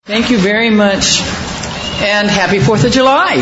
Thank you very much, and happy 4th of July.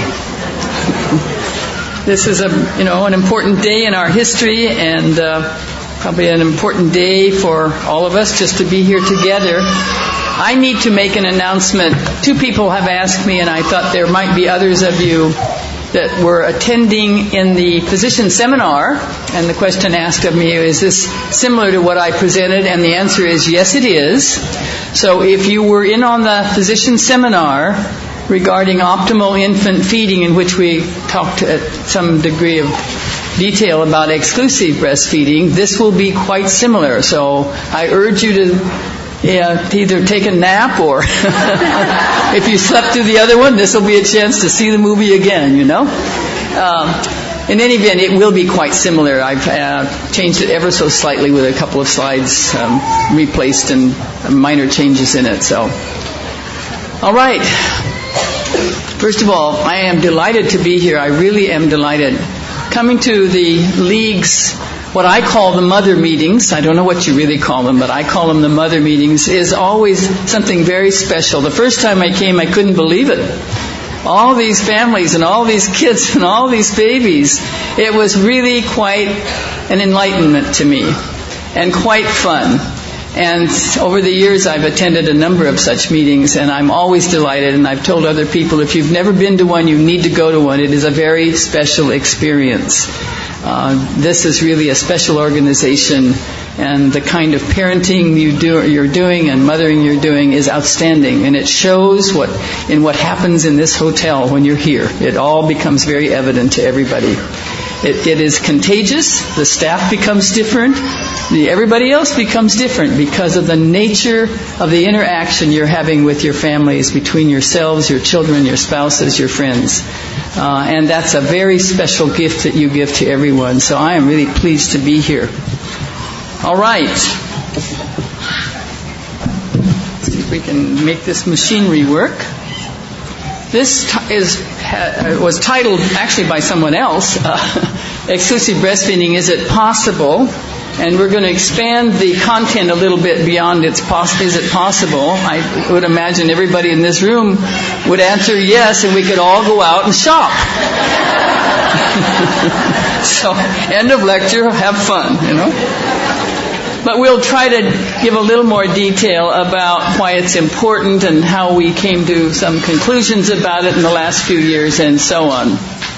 This is an important day in our history, and probably an important day for all of us just to be here together. I need to make an announcement. 2 people have asked me, and I thought there might be others of you that were attending in the physician seminar, and the question asked of me, is this similar to what I presented? And the answer is yes, it is. So if you were in on the physician seminar regarding optimal infant feeding, in which we talked at some degree of detail about exclusive breastfeeding, this will be quite similar. So I urge you to either take a nap, or if you slept through the other one, this will be a chance to see the movie again, In any event, it will be quite similar. I've changed it ever so slightly with a couple of slides replaced and minor changes in it. So, all right. First of all, I am delighted to be here. I really am delighted. Coming to the League's what I call the mother meetings, I don't know what you really call them, but I call them the mother meetings, is always something very special. The first time I came, I couldn't believe it. All these families and all these kids and all these babies. It was really quite an enlightenment to me, and quite fun. And over the years, I've attended a number of such meetings, and I'm always delighted, and I've told other people, if you've never been to one, you need to go to one. It is a very special experience. This is really a special organization, and the kind of parenting you're doing and mothering you're doing is outstanding, and it shows what happens in this hotel when you're here. It all becomes very evident to everybody. It is contagious. The staff becomes different. Everybody else becomes different because of the nature of the interaction you're having with your families, between yourselves, your children, your spouses, your friends. And that's a very special gift that you give to everyone. So I am really pleased to be here. All right. Let's see if we can make this machinery work. This was titled, actually by someone else, Exclusive Breastfeeding, Is It Possible? And we're going to expand the content a little bit beyond is it possible? I would imagine everybody in this room would answer yes, and we could all go out and shop. So, end of lecture, have fun, But we'll try to give a little more detail about why it's important and how we came to some conclusions about it in the last few years and so on.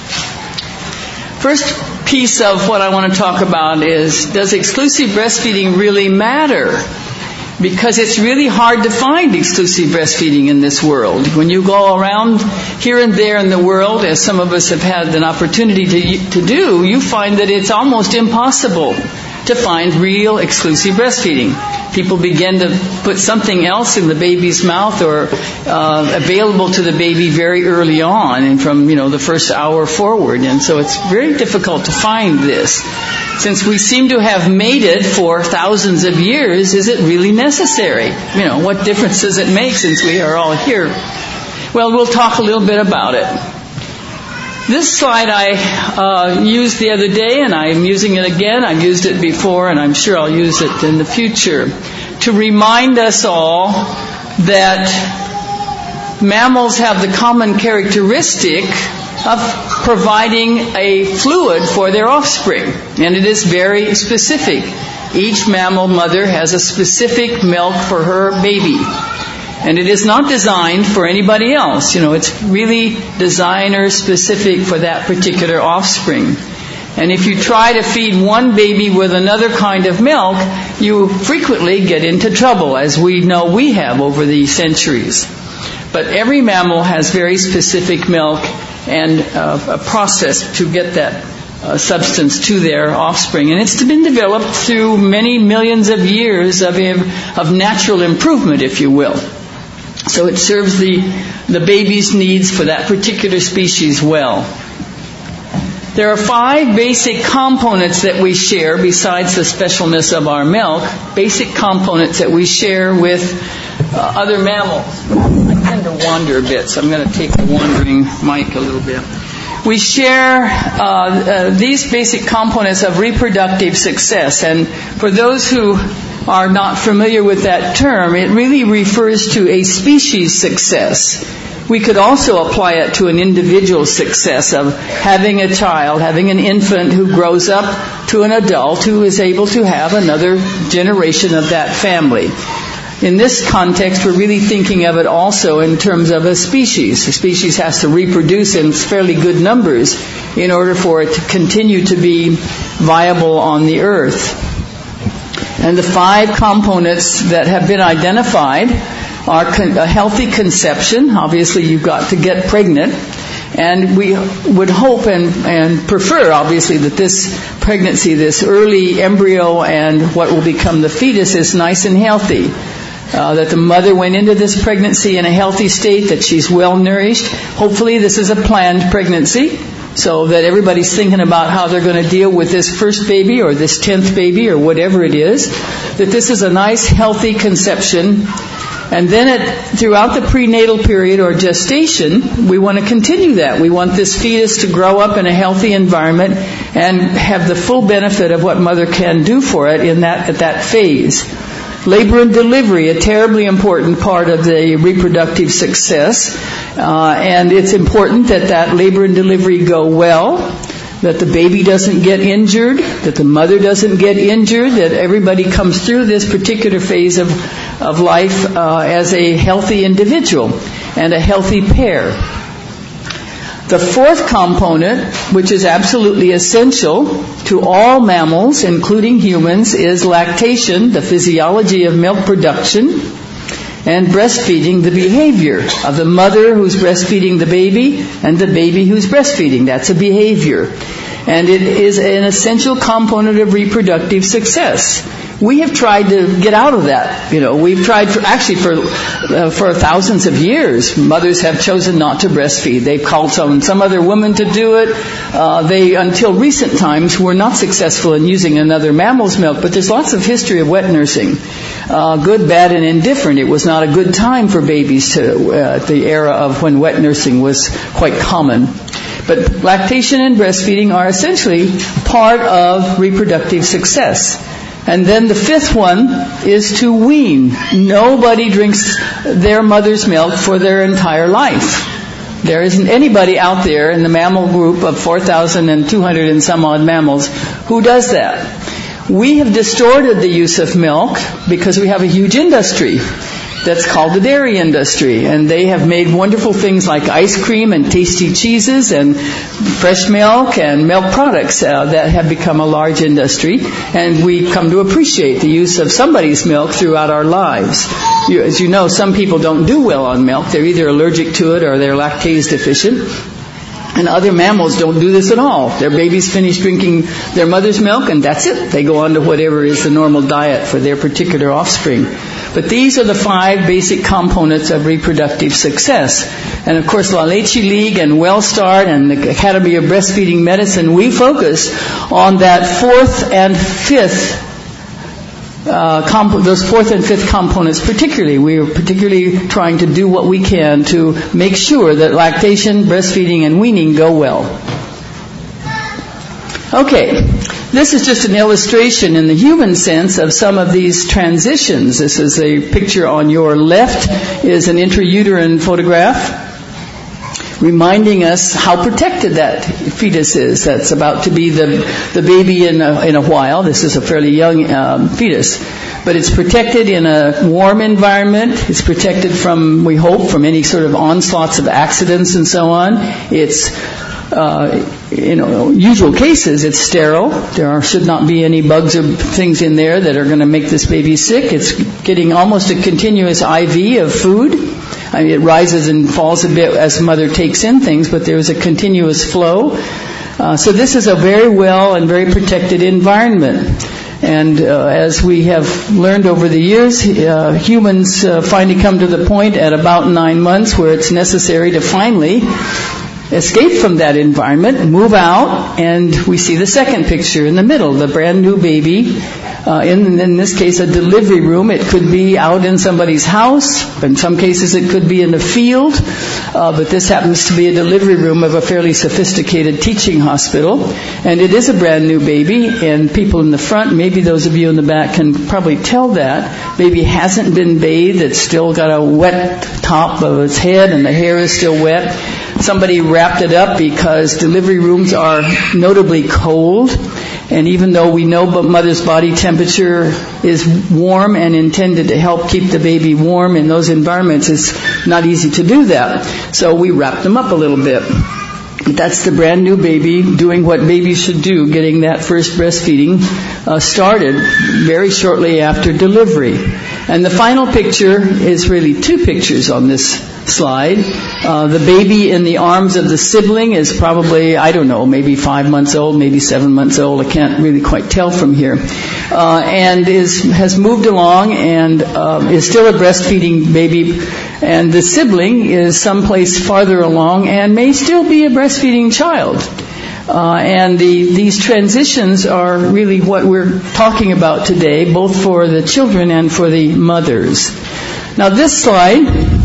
First piece of what I want to talk about is, does exclusive breastfeeding really matter? Because it's really hard to find exclusive breastfeeding in this world. When you go around here and there in the world, as some of us have had an opportunity to do, you find that it's almost impossible to find real exclusive breastfeeding. People begin to put something else in the baby's mouth or available to the baby very early on, and from the first hour forward. And so it's very difficult to find this. Since we seem to have made it for thousands of years, is it really necessary? What difference does it make since we are all here? Well, we'll talk a little bit about it. This slide I used the other day, and I'm using it again. I've used it before, and I'm sure I'll use it in the future, to remind us all that mammals have the common characteristic of providing a fluid for their offspring, and it is very specific. Each mammal mother has a specific milk for her baby. And it is not designed for anybody else. It's really designer specific for that particular offspring. And if you try to feed one baby with another kind of milk, you frequently get into trouble, as we know we have over the centuries. But every mammal has very specific milk and a process to get that substance to their offspring. And it's been developed through many millions of years of natural improvement, if you will. So it serves the baby's needs for that particular species well. There are 5 basic components that we share, besides the specialness of our milk, basic components that we share with other mammals. I tend to wander a bit, so I'm going to take the wandering mic a little bit. We share these basic components of reproductive success. And for those who are not familiar with that term, it really refers to a species success. We could also apply it to an individual success of having a child, having an infant who grows up to an adult who is able to have another generation of that family. In this context, we're really thinking of it also in terms of a species. A species has to reproduce in fairly good numbers in order for it to continue to be viable on the earth. And the 5 components that have been identified are a healthy conception. Obviously, you've got to get pregnant. And we would hope and prefer, obviously, that this pregnancy, this early embryo and what will become the fetus is nice and healthy. That the mother went into this pregnancy in a healthy state, that she's well nourished. Hopefully this is a planned pregnancy, so that everybody's thinking about how they're going to deal with this first baby or this 10th baby or whatever it is. That this is a nice, healthy conception. And then throughout the prenatal period or gestation, we want to continue that. We want this fetus to grow up in a healthy environment and have the full benefit of what mother can do for it at that phase. Labor and delivery, a terribly important part of the reproductive success. And it's important that labor and delivery go well, that the baby doesn't get injured, that the mother doesn't get injured, that everybody comes through this particular phase of life as a healthy individual and a healthy pair. The 4th component, which is absolutely essential to all mammals, including humans, is lactation, the physiology of milk production, and breastfeeding, the behavior of the mother who's breastfeeding the baby and the baby who's breastfeeding. That's a behavior. And it is an essential component of reproductive success. We have tried to get out of that. We've tried for thousands of years. Mothers have chosen not to breastfeed. They've called on some other woman to do it. They, until recent times, were not successful in using another mammal's milk. But there's lots of history of wet nursing, good, bad, and indifferent. It was not a good time for babies at the era of when wet nursing was quite common. But lactation and breastfeeding are essentially part of reproductive success. And then the 5th one is to wean. Nobody drinks their mother's milk for their entire life. There isn't anybody out there in the mammal group of 4,200 and some odd mammals who does that. We have distorted the use of milk because we have a huge industry that's called the dairy industry. And they have made wonderful things like ice cream and tasty cheeses and fresh milk and milk products that have become a large industry. And we come to appreciate the use of somebody's milk throughout our lives. As you know, some people don't do well on milk. They're either allergic to it or they're lactase deficient. And other mammals don't do this at all. Their babies finish drinking their mother's milk and that's it. They go on to whatever is the normal diet for their particular offspring. But these are the 5 basic components of reproductive success. And of course, La Leche League and WellStart and the Academy of Breastfeeding Medicine, we focus on that 4th and 5th those 4th and 5th components particularly. We are particularly trying to do what we can to make sure that lactation, breastfeeding, and weaning go well. Okay, this is just an illustration in the human sense of some of these transitions. This is a picture on your left, is an intrauterine photograph reminding us how protected that fetus is. That's about to be the baby in a while. This is a fairly young fetus. But it's protected in a warm environment. It's protected from, we hope, from any sort of onslaughts of accidents and so on. It's, usual cases, it's sterile. There should not be any bugs or things in there that are going to make this baby sick. It's getting almost a continuous IV of food. I mean, it rises and falls a bit as mother takes in things, but there's a continuous flow. So this is a very well and very protected environment. And as we have learned over the years, humans finally come to the point at about 9 months where it's necessary to finally escape from that environment, move out, and we see the second picture in the middle, the brand new baby. In this case, a delivery room. It could be out in somebody's house. In some cases, it could be in the field. But this happens to be a delivery room of a fairly sophisticated teaching hospital. And it is a brand new baby. And people in the front, maybe those of you in the back can probably tell that. Baby hasn't been bathed. It's still got a wet top of its head and the hair is still wet. Somebody wrapped it up because delivery rooms are notably cold. And even though we know mother's body temperature is warm and intended to help keep the baby warm in those environments, it's not easy to do that. So we wrap them up a little bit. That's the brand new baby doing what babies should do, getting that first breastfeeding started very shortly after delivery. And the final picture is really two pictures on this slide. The baby in the arms of the sibling is probably, I don't know, maybe 5 months old, maybe 7 months old. I can't really quite tell from here. And has moved along and is still a breastfeeding baby. And the sibling is someplace farther along and may still be a breastfeeding child. And these transitions are really what we're talking about today, both for the children and for the mothers. Now this slide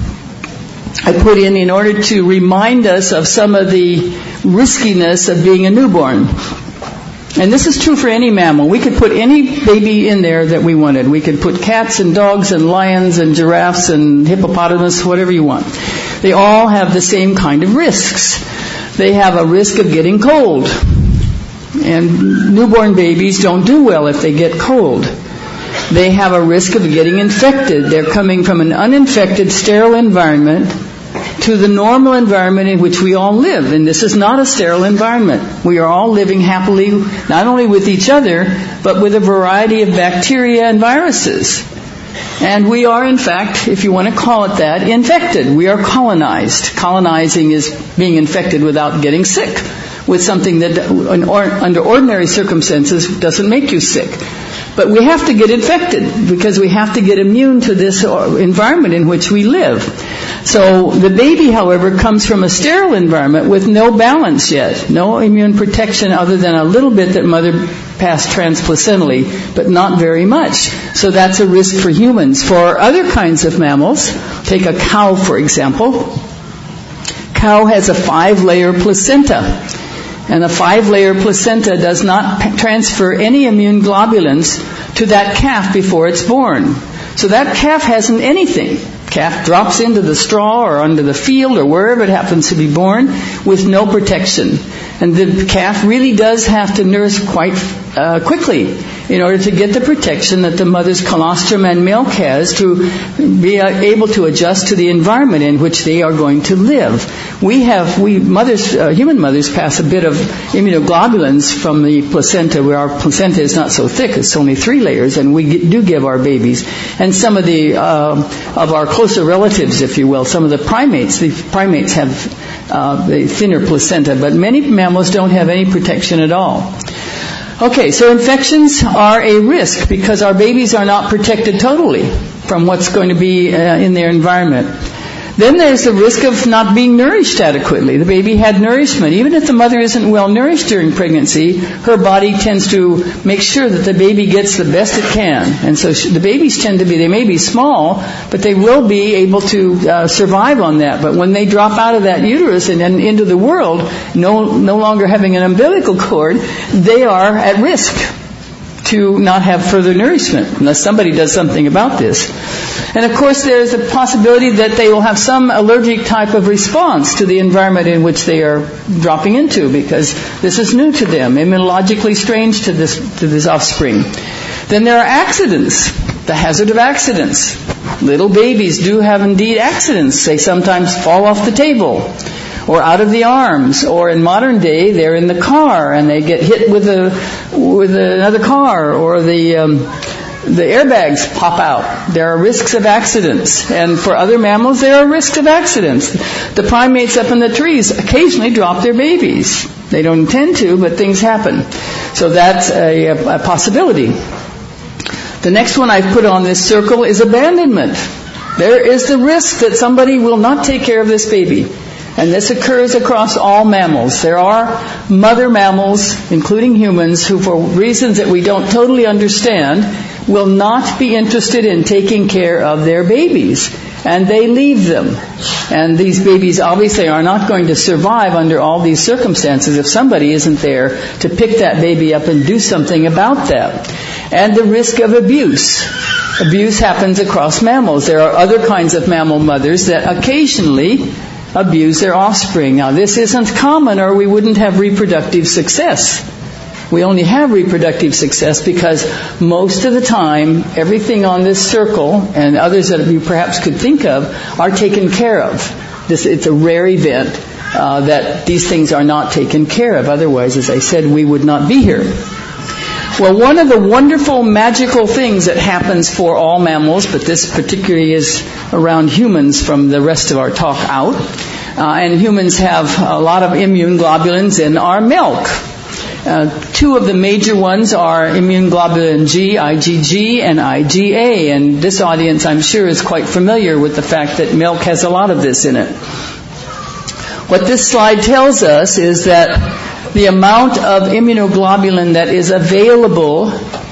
I put in order to remind us of some of the riskiness of being a newborn. And this is true for any mammal. We could put any baby in there that we wanted. We could put cats and dogs and lions and giraffes and hippopotamus, whatever you want. They all have the same kind of risks. They have a risk of getting cold. And newborn babies don't do well if they get cold. They have a risk of getting infected. They're coming from an uninfected, sterile environment to the normal environment in which we all live. And this is not a sterile environment. We are all living happily, not only with each other, but with a variety of bacteria and viruses. And we are, in fact, if you want to call it that, infected. We are colonized. Colonizing is being infected without getting sick with something that under ordinary circumstances doesn't make you sick. But we have to get infected because we have to get immune to this environment in which we live. So the baby, however, comes from a sterile environment with no balance yet, no immune protection other than a little bit that mother passed transplacentally, but not very much. So that's a risk for humans. For other kinds of mammals, take a cow, for example. Cow has a 5-layer placenta. And a 5-layer placenta does not transfer any immune globulins to that calf before it's born. So that calf hasn't anything. Calf drops into the straw or onto the field or wherever it happens to be born with no protection. And the calf really does have to nurse quite quickly in order to get the protection that the mother's colostrum and milk has to be able to adjust to the environment in which they are going to live. Human mothers pass a bit of immunoglobulins from the placenta, where our placenta is not so thick. It's only 3 layers, and we do give our babies. And some of our closer relatives, if you will, some of the primates have the thinner placenta, but many mammals don't have any protection at all. Okay, so infections are a risk because our babies are not protected totally from what's going to be in their environment. Then there's the risk of not being nourished adequately. The baby had nourishment. Even if the mother isn't well nourished during pregnancy, her body tends to make sure that the baby gets the best it can. And so the babies they may be small, but they will be able to survive on that. But when they drop out of that uterus and into the world, no longer having an umbilical cord, they are at risk to not have further nourishment unless somebody does something about this. And of course there's a possibility that they will have some allergic type of response to the environment in which they are dropping into because this is new to them, immunologically strange to this offspring. Then there are accidents, the hazard of accidents. Little babies do have indeed accidents. They sometimes fall off the table or out of the arms, or in modern day they're in the car and they get hit with another car, or the airbags pop out. There are risks of accidents, and for other mammals there are risks of accidents. The primates up in the trees occasionally drop their babies. They don't intend to, but things happen. So that's a possibility. The next one I've put on this circle is abandonment. There is the risk that somebody will not take care of this baby. And this occurs across all mammals. There are mother mammals, including humans, who for reasons that we don't totally understand will not be interested in taking care of their babies. And they leave them. And these babies obviously are not going to survive under all these circumstances if somebody isn't there to pick that baby up and do something about that. And the risk of abuse. Abuse happens across mammals. There are other kinds of mammal mothers that occasionally abuse their offspring. Now, this isn't common, or we wouldn't have reproductive success. We only have reproductive success because most of the time, everything on this circle, and others that you perhaps could think of, are taken care of. It's a rare event that these things are not taken care of. Otherwise, as I said, we would not be here. Well, one of the wonderful, magical things that happens for all mammals, but this particularly is around humans from the rest of our talk out, and humans have a lot of immune globulins in our milk. Two of the major ones are immune globulin G, IgG, and IgA, and this audience, I'm sure, is quite familiar with the fact that milk has a lot of this in it. What this slide tells us is that the amount of immunoglobulin that is available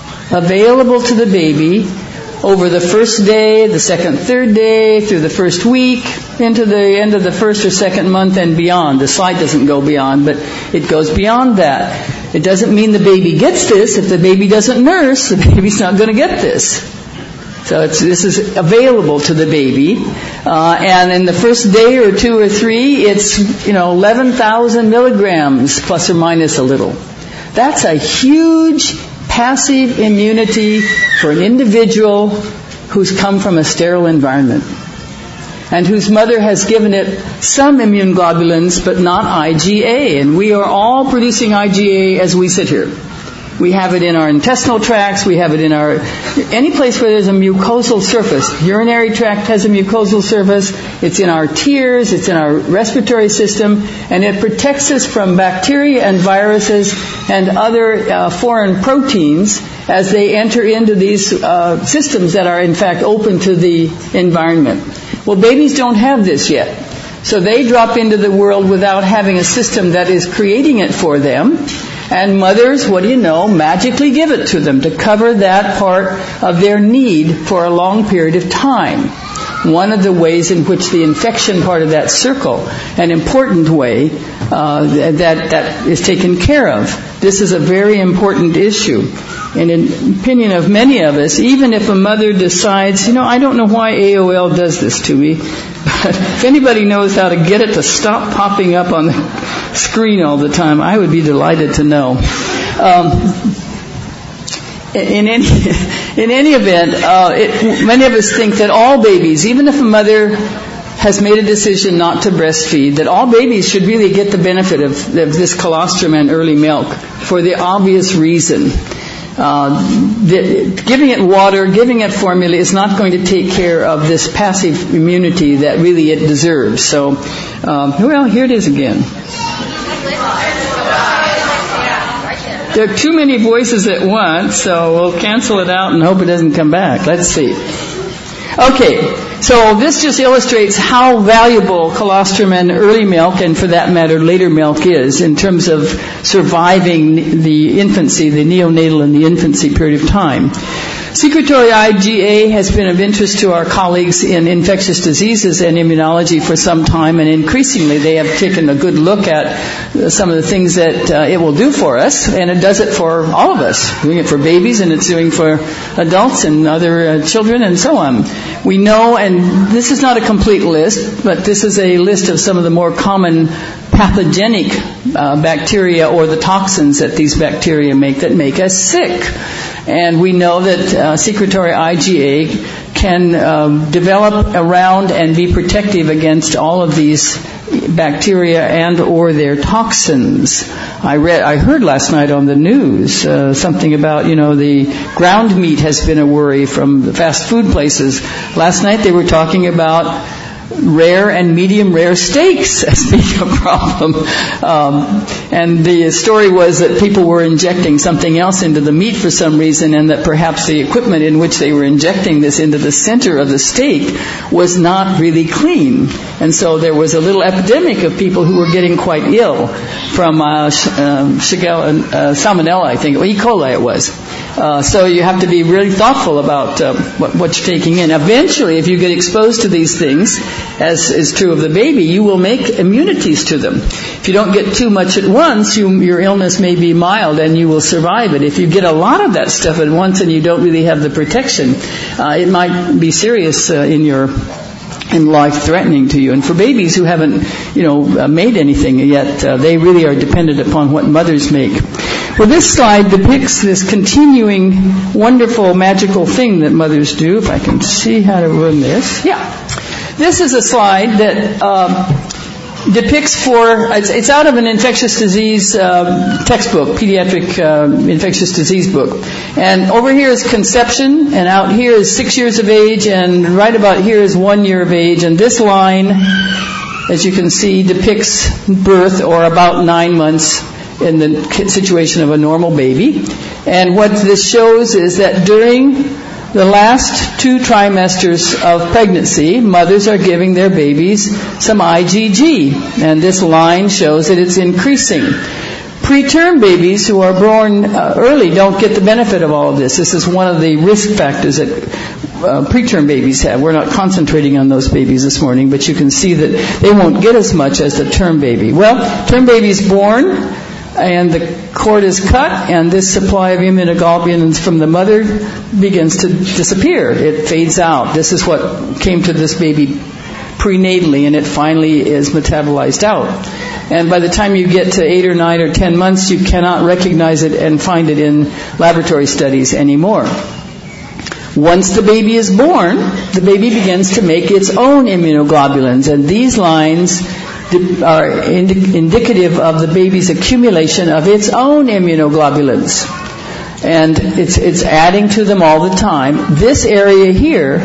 to the baby over the first day, the second, third day, through the first week, into the end of the first or second month and beyond. The slide doesn't go beyond, but it goes beyond that. It doesn't mean the baby gets this. If the baby doesn't nurse, the baby's not going to get this. So this is available to the baby. And in the first day or two or three, it's 11,000 milligrams, plus or minus a little. That's a huge passive immunity for an individual who's come from a sterile environment and whose mother has given it some immune globulins but not IgA. And we are all producing IgA as we sit here. We have it in our intestinal tracts, we have it in any place where there's a mucosal surface. Urinary tract has a mucosal surface, it's in our tears, it's in our respiratory system, and it protects us from bacteria and viruses and other foreign proteins as they enter into these systems that are in fact open to the environment. Well, babies don't have this yet. So they drop into the world without having a system that is creating it for them. And mothers, what do you know, magically give it to them to cover that part of their need for a long period of time. One of the ways in which the infection part of that circle, an important way that is taken care of. This is a very important issue. And in the opinion of many of us, even if a mother decides, I don't know why AOL does this to me, but if anybody knows how to get it to stop popping up on the screen all the time, I would be delighted to know. In any event, many of us think that all babies, even if a mother has made a decision not to breastfeed, that all babies should really get the benefit of this colostrum and early milk for the obvious reason. Giving it water, giving it formula is not going to take care of this passive immunity that really it deserves. So, here it is again. There are too many voices at once, so we'll cancel it out and hope it doesn't come back. Let's see. Okay, so this just illustrates how valuable colostrum and early milk, and for that matter later milk, is in terms of surviving the infancy, the neonatal and the infancy period of time. Secretory IgA has been of interest to our colleagues in infectious diseases and immunology for some time, and increasingly they have taken a good look at some of the things that it will do for us, and it does it for all of us. Doing it for babies, and it's doing for adults and other children and so on. We know, and this is not a complete list, but this is a list of some of the more common pathogenic bacteria or the toxins that these bacteria make that make us sick. And we know that secretory IgA can develop around and be protective against all of these bacteria and or their toxins. I heard last night on the news something about, the ground meat has been a worry from the fast food places. Last night they were talking about rare and medium rare steaks as being a problem. And the story was that people were injecting something else into the meat for some reason, and that perhaps the equipment in which they were injecting this into the center of the steak was not really clean. And so there was a little epidemic of people who were getting quite ill from salmonella, I think, or E. coli it was. So you have to be really thoughtful about what you're taking in. Eventually, if you get exposed to these things, as is true of the baby, you will make immunities to them. If you don't get too much at once, your illness may be mild and you will survive it. If you get a lot of that stuff at once and you don't really have the protection, it might be serious and life-threatening to you. And for babies who haven't, made anything yet, they really are dependent upon what mothers make. Well, this slide depicts this continuing wonderful, magical thing that mothers do. If I can see how to run this. Yeah. This is a slide that depicts it's out of an infectious disease textbook, pediatric infectious disease book. And over here is conception, and out here is 6 years of age, and right about here is 1 year of age. And this line, as you can see, depicts birth, or about 9 months in the situation of a normal baby. And what this shows is that during the last 2 trimesters of pregnancy, mothers are giving their babies some IgG, and this line shows that it's increasing. Preterm babies who are born early don't get the benefit of all of this. This is one of the risk factors that preterm babies have. We're not concentrating on those babies this morning, but you can see that they won't get as much as the term baby. Well, term baby is born, and the cord is cut, and this supply of immunoglobulins from the mother begins to disappear. It fades out. This is what came to this baby prenatally, and it finally is metabolized out. And by the time you get to 8 or 9 or 10 months, you cannot recognize it and find it in laboratory studies anymore. Once the baby is born, the baby begins to make its own immunoglobulins, and these lines are indicative of the baby's accumulation of its own immunoglobulins. And it's adding to them all the time. This area here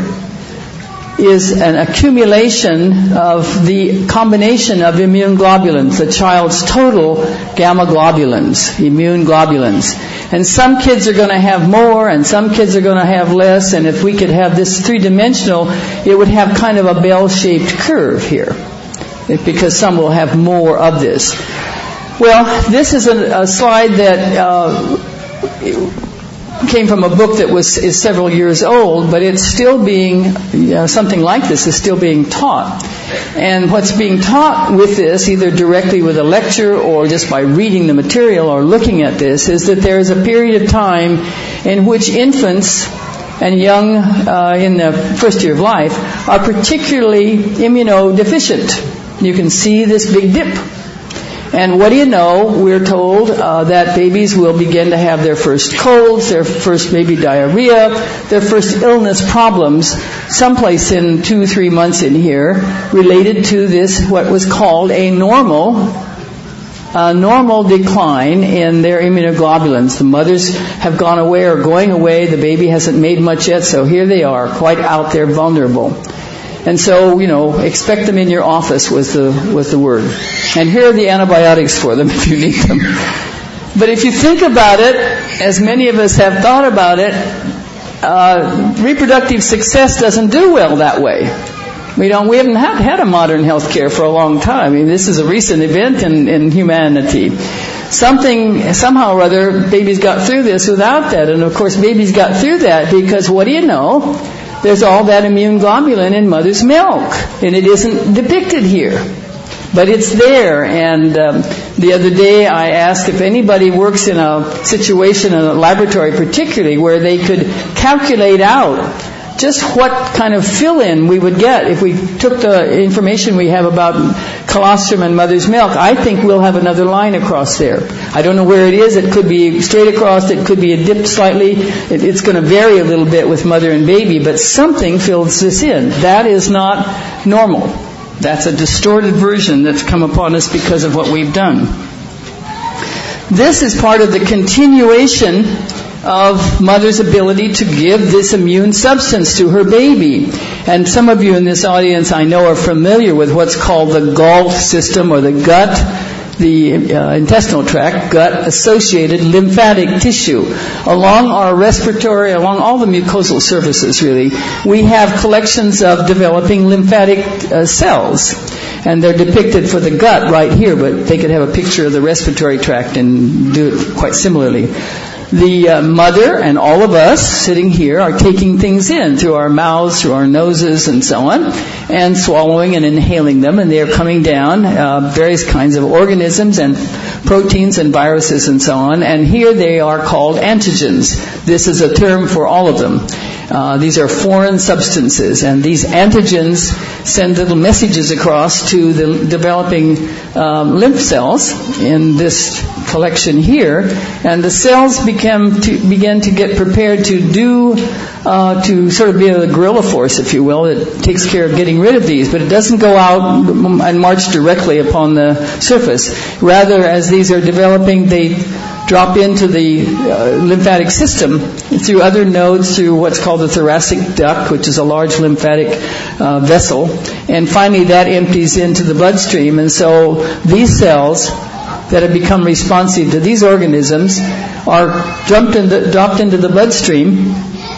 is an accumulation of the combination of immune globulins, the child's total gamma globulins, immune globulins. And some kids are going to have more, and some kids are going to have less, and if we could have this 3-dimensional, it would have kind of a bell-shaped curve here, because some will have more of this. Well, this is a slide that came from a book that is several years old, but it's still being, something like this is still being taught. And what's being taught with this, either directly with a lecture or just by reading the material or looking at this, is that there is a period of time in which infants and young in the first year of life are particularly immunodeficient. You can see this big dip. And what do you know? We're told that babies will begin to have their first colds, their first maybe diarrhea, their first illness problems, someplace in 2-3 months in here, related to this, what was called a normal decline in their immunoglobulins. The mothers have gone away or going away. The baby hasn't made much yet, so here they are, quite out there, vulnerable. And so, expect them in your office was the word. And here are the antibiotics for them if you need them. But if you think about it, as many of us have thought about it, reproductive success doesn't do well that way. We haven't had a modern health care for a long time. I mean, this is a recent event in humanity. Somehow or other, babies got through this without that. And of course, babies got through that because what do you know? There's all that immune globulin in mother's milk, and it isn't depicted here, but it's there. And the other day I asked if anybody works in a situation, in a laboratory particularly, where they could calculate out just what kind of fill-in we would get if we took the information we have about colostrum and mother's milk. I think we'll have another line across there. I don't know where it is. It could be straight across. It could be a dip slightly. It's going to vary a little bit with mother and baby, but something fills this in. That is not normal. That's a distorted version that's come upon us because of what we've done. This is part of the continuation of mother's ability to give this immune substance to her baby. And some of you in this audience I know are familiar with what's called the Galt system, or the gut, the intestinal tract, gut-associated lymphatic tissue. Along our respiratory, along all the mucosal surfaces really, we have collections of developing lymphatic cells. And they're depicted for the gut right here, but they could have a picture of the respiratory tract and do it quite similarly. The mother and all of us sitting here are taking things in through our mouths, through our noses, and so on, and swallowing and inhaling them, and they are coming down, various kinds of organisms and proteins and viruses and so on, and here they are called antigens. This is a term for all of them. These are foreign substances, and these antigens send little messages across to the developing lymph cells in this collection here, and the cells begin to get prepared to sort of be a guerrilla force, if you will. It takes care of getting rid of these, but it doesn't go out and march directly upon the surface. Rather, as these are developing, they drop into the lymphatic system through other nodes, through what's called the thoracic duct, which is a large lymphatic vessel, and finally that empties into the bloodstream. And so these cells that have become responsive to these organisms are dropped into the bloodstream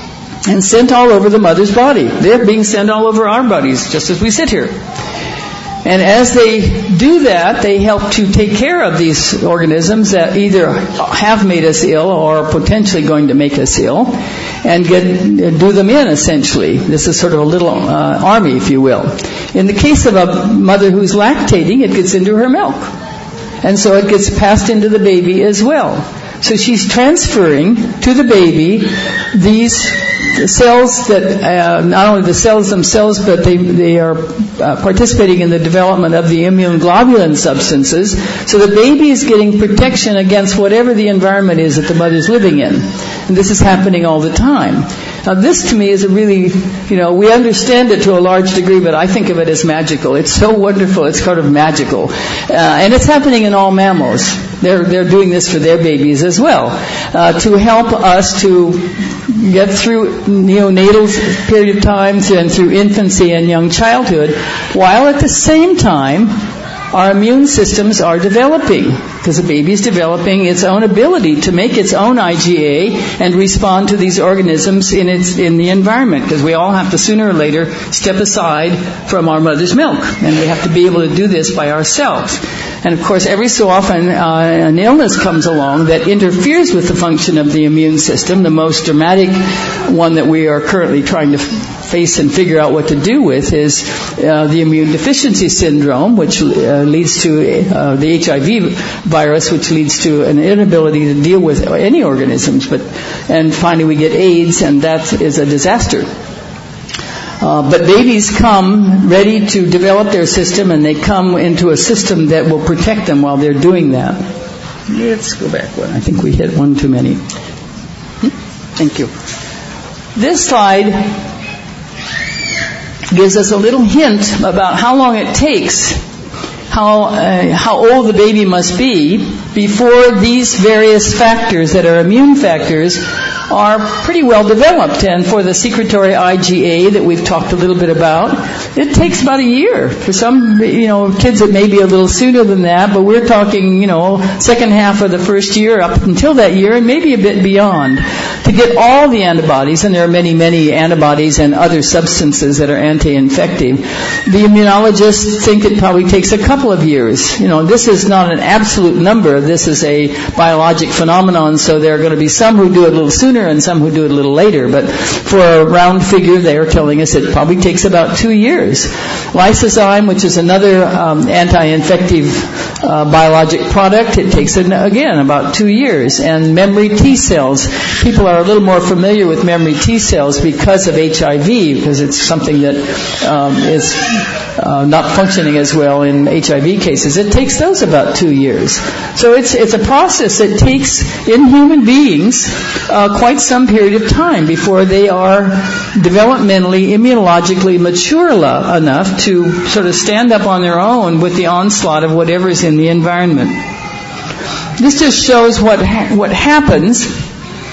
and sent all over the mother's body. They're being sent all over our bodies, just as we sit here. And as they do that, they help to take care of these organisms that either have made us ill or are potentially going to make us ill, and do them in, essentially. This is sort of a little army, if you will. In the case of a mother who's lactating, it gets into her milk. And so it gets passed into the baby as well. So she's transferring to the baby these cells that, not only the cells themselves, but they are participating in the development of the immune globulin substances. So the baby is getting protection against whatever the environment is that the mother's living in. And this is happening all the time. Now this to me is a really, we understand it to a large degree, but I think of it as magical. It's so wonderful, it's kind of magical. And it's happening in all mammals. They're doing this for their babies as well, to help us to get through neonatal period of time and through infancy and young childhood, while at the same time our immune systems are developing, because the baby is developing its own ability to make its own IgA and respond to these organisms in the environment, because we all have to sooner or later step aside from our mother's milk, and we have to be able to do this by ourselves. And of course, every so often an illness comes along that interferes with the function of the immune system. The most dramatic one that we are currently trying to face and figure out what to do with is the immune deficiency syndrome, which leads to the HIV virus, which leads to an inability to deal with any organisms. And finally we get AIDS, and that is a disaster. But babies come ready to develop their system, and they come into a system that will protect them while they're doing that. Let's go back one. I think we hit one too many. Thank you. This slide gives us a little hint about how long it takes, how old the baby must be before these various factors that are immune factors are pretty well developed. And for the secretory IgA that we've talked a little bit about, it takes about a year. For some, kids it may be a little sooner than that, but we're talking, second half of the first year up until that year, and maybe a bit beyond, to get all the antibodies, and there are many, many antibodies and other substances that are anti-infective. The immunologists think it probably takes a couple of years. This is not an absolute number. This is a biologic phenomenon, so there are going to be some who do it a little sooner and some who do it a little later. But for a round figure, they are telling us it probably takes about 2 years. Lysozyme, which is another anti-infective biologic product, it takes, again, about 2 years. And memory T cells, people are a little more familiar with memory T cells because of HIV, because it's something that is not functioning as well in HIV cases. It takes those about 2 years. So it's a process that takes, in human beings, quite some period of time before they are developmentally, immunologically mature enough to sort of stand up on their own with the onslaught of whatever is in the environment. This just shows what happens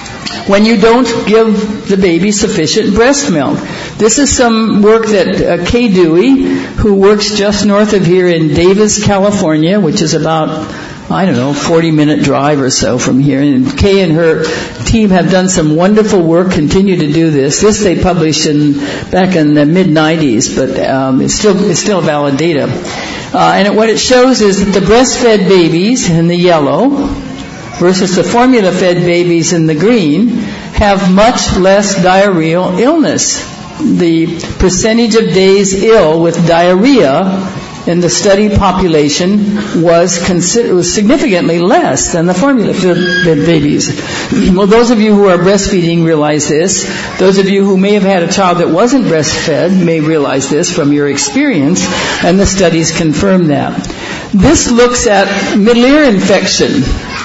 when you don't give the baby sufficient breast milk. This is some work that Kay Dewey, who works just north of here in Davis, California, which is about 40-minute drive or so from here. And Kay and her team have done some wonderful work, continue to do this. This they published back in the mid-90s, but it's still valid data. And what it shows is that the breastfed babies in the yellow versus the formula-fed babies in the green have much less diarrheal illness. The percentage of days ill with diarrhea in the study population was significantly less than the formula-fed babies. Well, those of you who are breastfeeding realize this. Those of you who may have had a child that wasn't breastfed may realize this from your experience, and the studies confirm that. This looks at middle ear infection.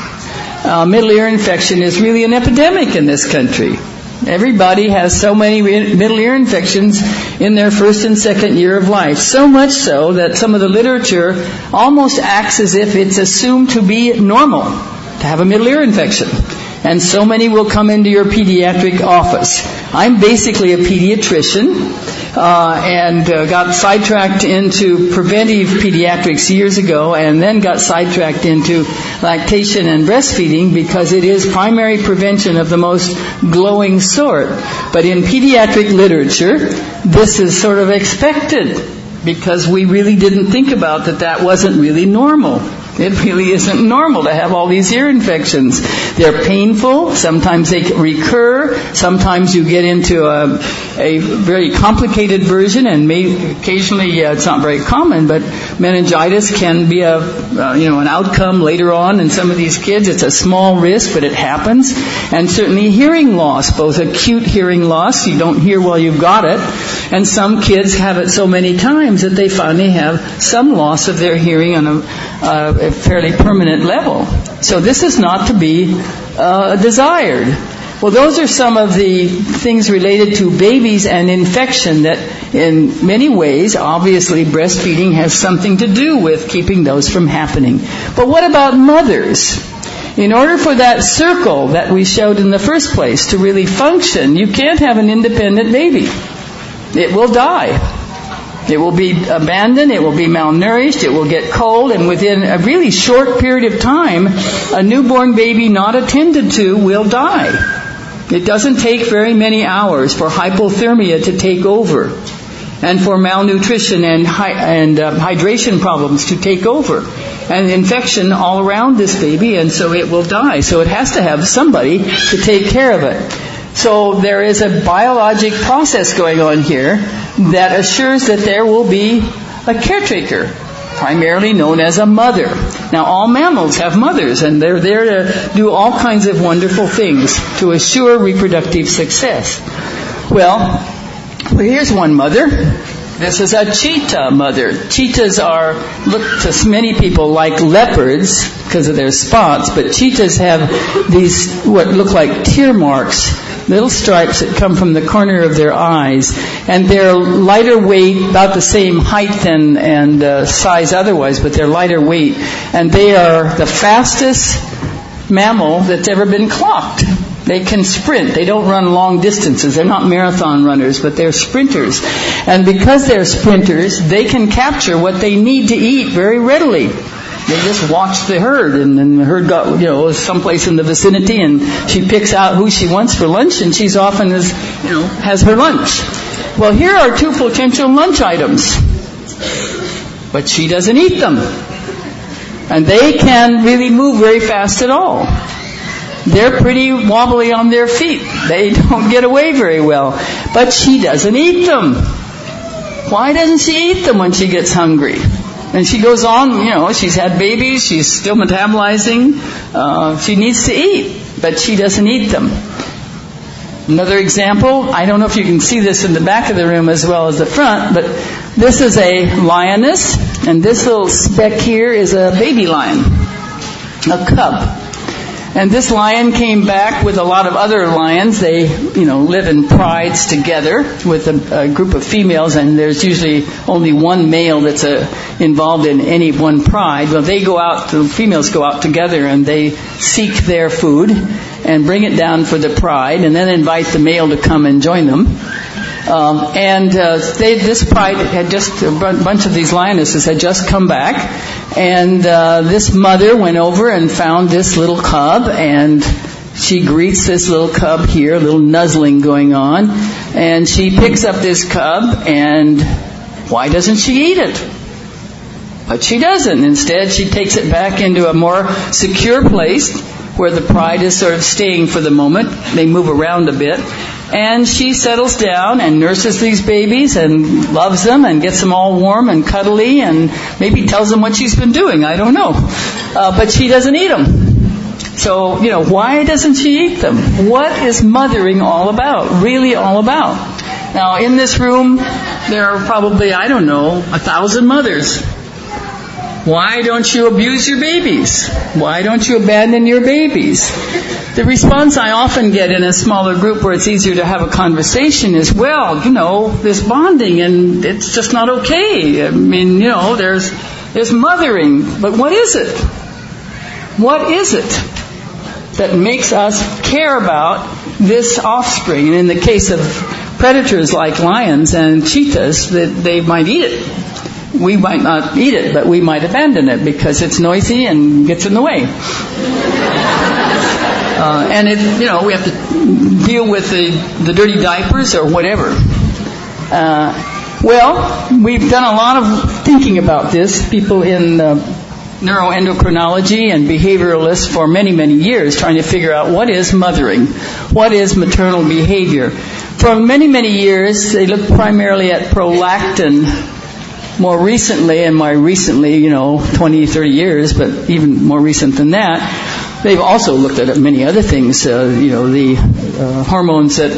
Middle ear infection is really an epidemic in this country. Everybody has so many middle ear infections in their first and second year of life. So much so that some of the literature almost acts as if it's assumed to be normal to have a middle ear infection. And so many will come into your pediatric office. I'm basically a pediatrician, and got sidetracked into preventive pediatrics years ago, and then got sidetracked into lactation and breastfeeding because it is primary prevention of the most glowing sort. But in pediatric literature, this is sort of expected because we really didn't think about that wasn't really normal. It really isn't normal to have all these ear infections. They're painful. Sometimes they recur. Sometimes you get into a very complicated version, and occasionally it's not very common, but meningitis can be an outcome later on in some of these kids. It's a small risk, but it happens. And certainly hearing loss, both acute hearing loss, you don't hear while you've got it, and some kids have it so many times that they finally have some loss of their hearing on a fairly permanent level. So this is not to be desired. Well, those are some of the things related to babies and infection that in many ways, obviously, breastfeeding has something to do with keeping those from happening. But what about mothers? In order for that circle that we showed in the first place to really function, you can't have an independent baby. It will die. It will be abandoned, it will be malnourished, it will get cold, and within a really short period of time, a newborn baby not attended to will die. It doesn't take very many hours for hypothermia to take over, and for malnutrition and hydration problems to take over, and infection all around this baby, and so it will die. So it has to have somebody to take care of it. So there is a biologic process going on here that assures that there will be a caretaker, primarily known as a mother. Now, all mammals have mothers, and they're there to do all kinds of wonderful things to assure reproductive success. Well, here's one mother. This is a cheetah mother. Cheetahs look to many people like leopards because of their spots, but cheetahs have these what look like tear marks, little stripes that come from the corner of their eyes, and they're lighter weight, about the same height and size otherwise, but they're lighter weight, and they are the fastest mammal that's ever been clocked. They can sprint. They don't run long distances. They're not marathon runners, but they're sprinters. And because they're sprinters, they can capture what they need to eat very readily. They just watch the herd, and then the herd got, someplace in the vicinity, and she picks out who she wants for lunch, and she's often has her lunch. Well, here are two potential lunch items, but she doesn't eat them. And they can really move very fast at all. They're pretty wobbly on their feet. They don't get away very well. But she doesn't eat them. Why doesn't she eat them when she gets hungry? And she goes on, she's had babies, she's still metabolizing, she needs to eat, but she doesn't eat them. Another example, I don't know if you can see this in the back of the room as well as the front, but this is a lioness, and this little speck here is a baby lion, a cub. And this lion came back with a lot of other lions. They, live in prides together with a group of females, and there's usually only one male that's involved in any one pride. Well, the females go out together and they seek their food and bring it down for the pride, and then invite the male to come and join them. This pride had a bunch of these lionesses had just come back, and this mother went over and found this little cub, and she greets this little cub here, a little nuzzling going on, and she picks up this cub, and why doesn't she eat it? But she doesn't. Instead, she takes it back into a more secure place where the pride is sort of staying for the moment. They move around a bit. And she settles down and nurses these babies and loves them and gets them all warm and cuddly and maybe tells them what she's been doing. I don't know. But she doesn't eat them. So, why doesn't she eat them? What is mothering all about? Really all about? Now, in this room, there are probably, 1,000 mothers. Why don't you abuse your babies? Why don't you abandon your babies? The response I often get in a smaller group where it's easier to have a conversation is, there's bonding and it's just not okay. I mean, there's mothering. But what is it? What is it that makes us care about this offspring? And in the case of predators like lions and cheetahs, that they might eat it. We might not eat it, but we might abandon it because it's noisy and gets in the way. And we have to deal with the dirty diapers or whatever. We've done a lot of thinking about this. People in neuroendocrinology and behavioralists for many, many years trying to figure out what is mothering, what is maternal behavior. For many, many years, they looked primarily at prolactin. More recently, 20, 30 years, but even more recent than that, they've also looked at many other things, the hormones that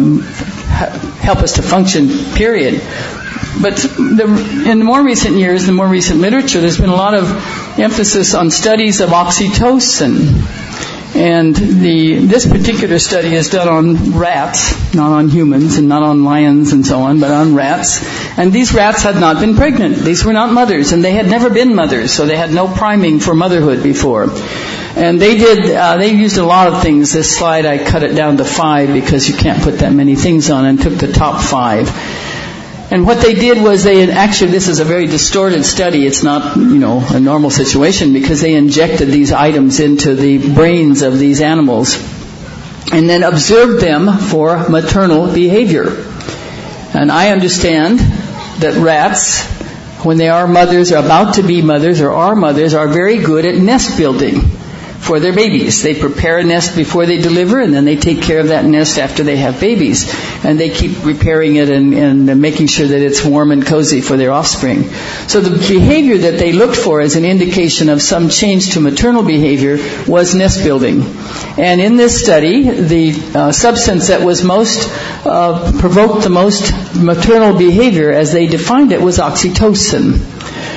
help us to function, period. But in the more recent years, the more recent literature, there's been a lot of emphasis on studies of oxytocin. And this particular study is done on rats, not on humans and not on lions and so on, but on rats. And these rats had not been pregnant. These were not mothers, and they had never been mothers, so they had no priming for motherhood before. And they used a lot of things. This slide, I cut it down to 5 because you can't put that many things on, and took the top 5. And what they did was this is a very distorted study. It's not, a normal situation because they injected these items into the brains of these animals and then observed them for maternal behavior. And I understand that rats, when they are mothers or about to be mothers or are mothers, are very good at nest building for their babies. They prepare a nest before they deliver, and then they take care of that nest after they have babies. And they keep repairing it and making sure that it's warm and cozy for their offspring. So the behavior that they looked for as an indication of some change to maternal behavior was nest building. And in this study, the substance that was provoked the most maternal behavior, as they defined it, was oxytocin.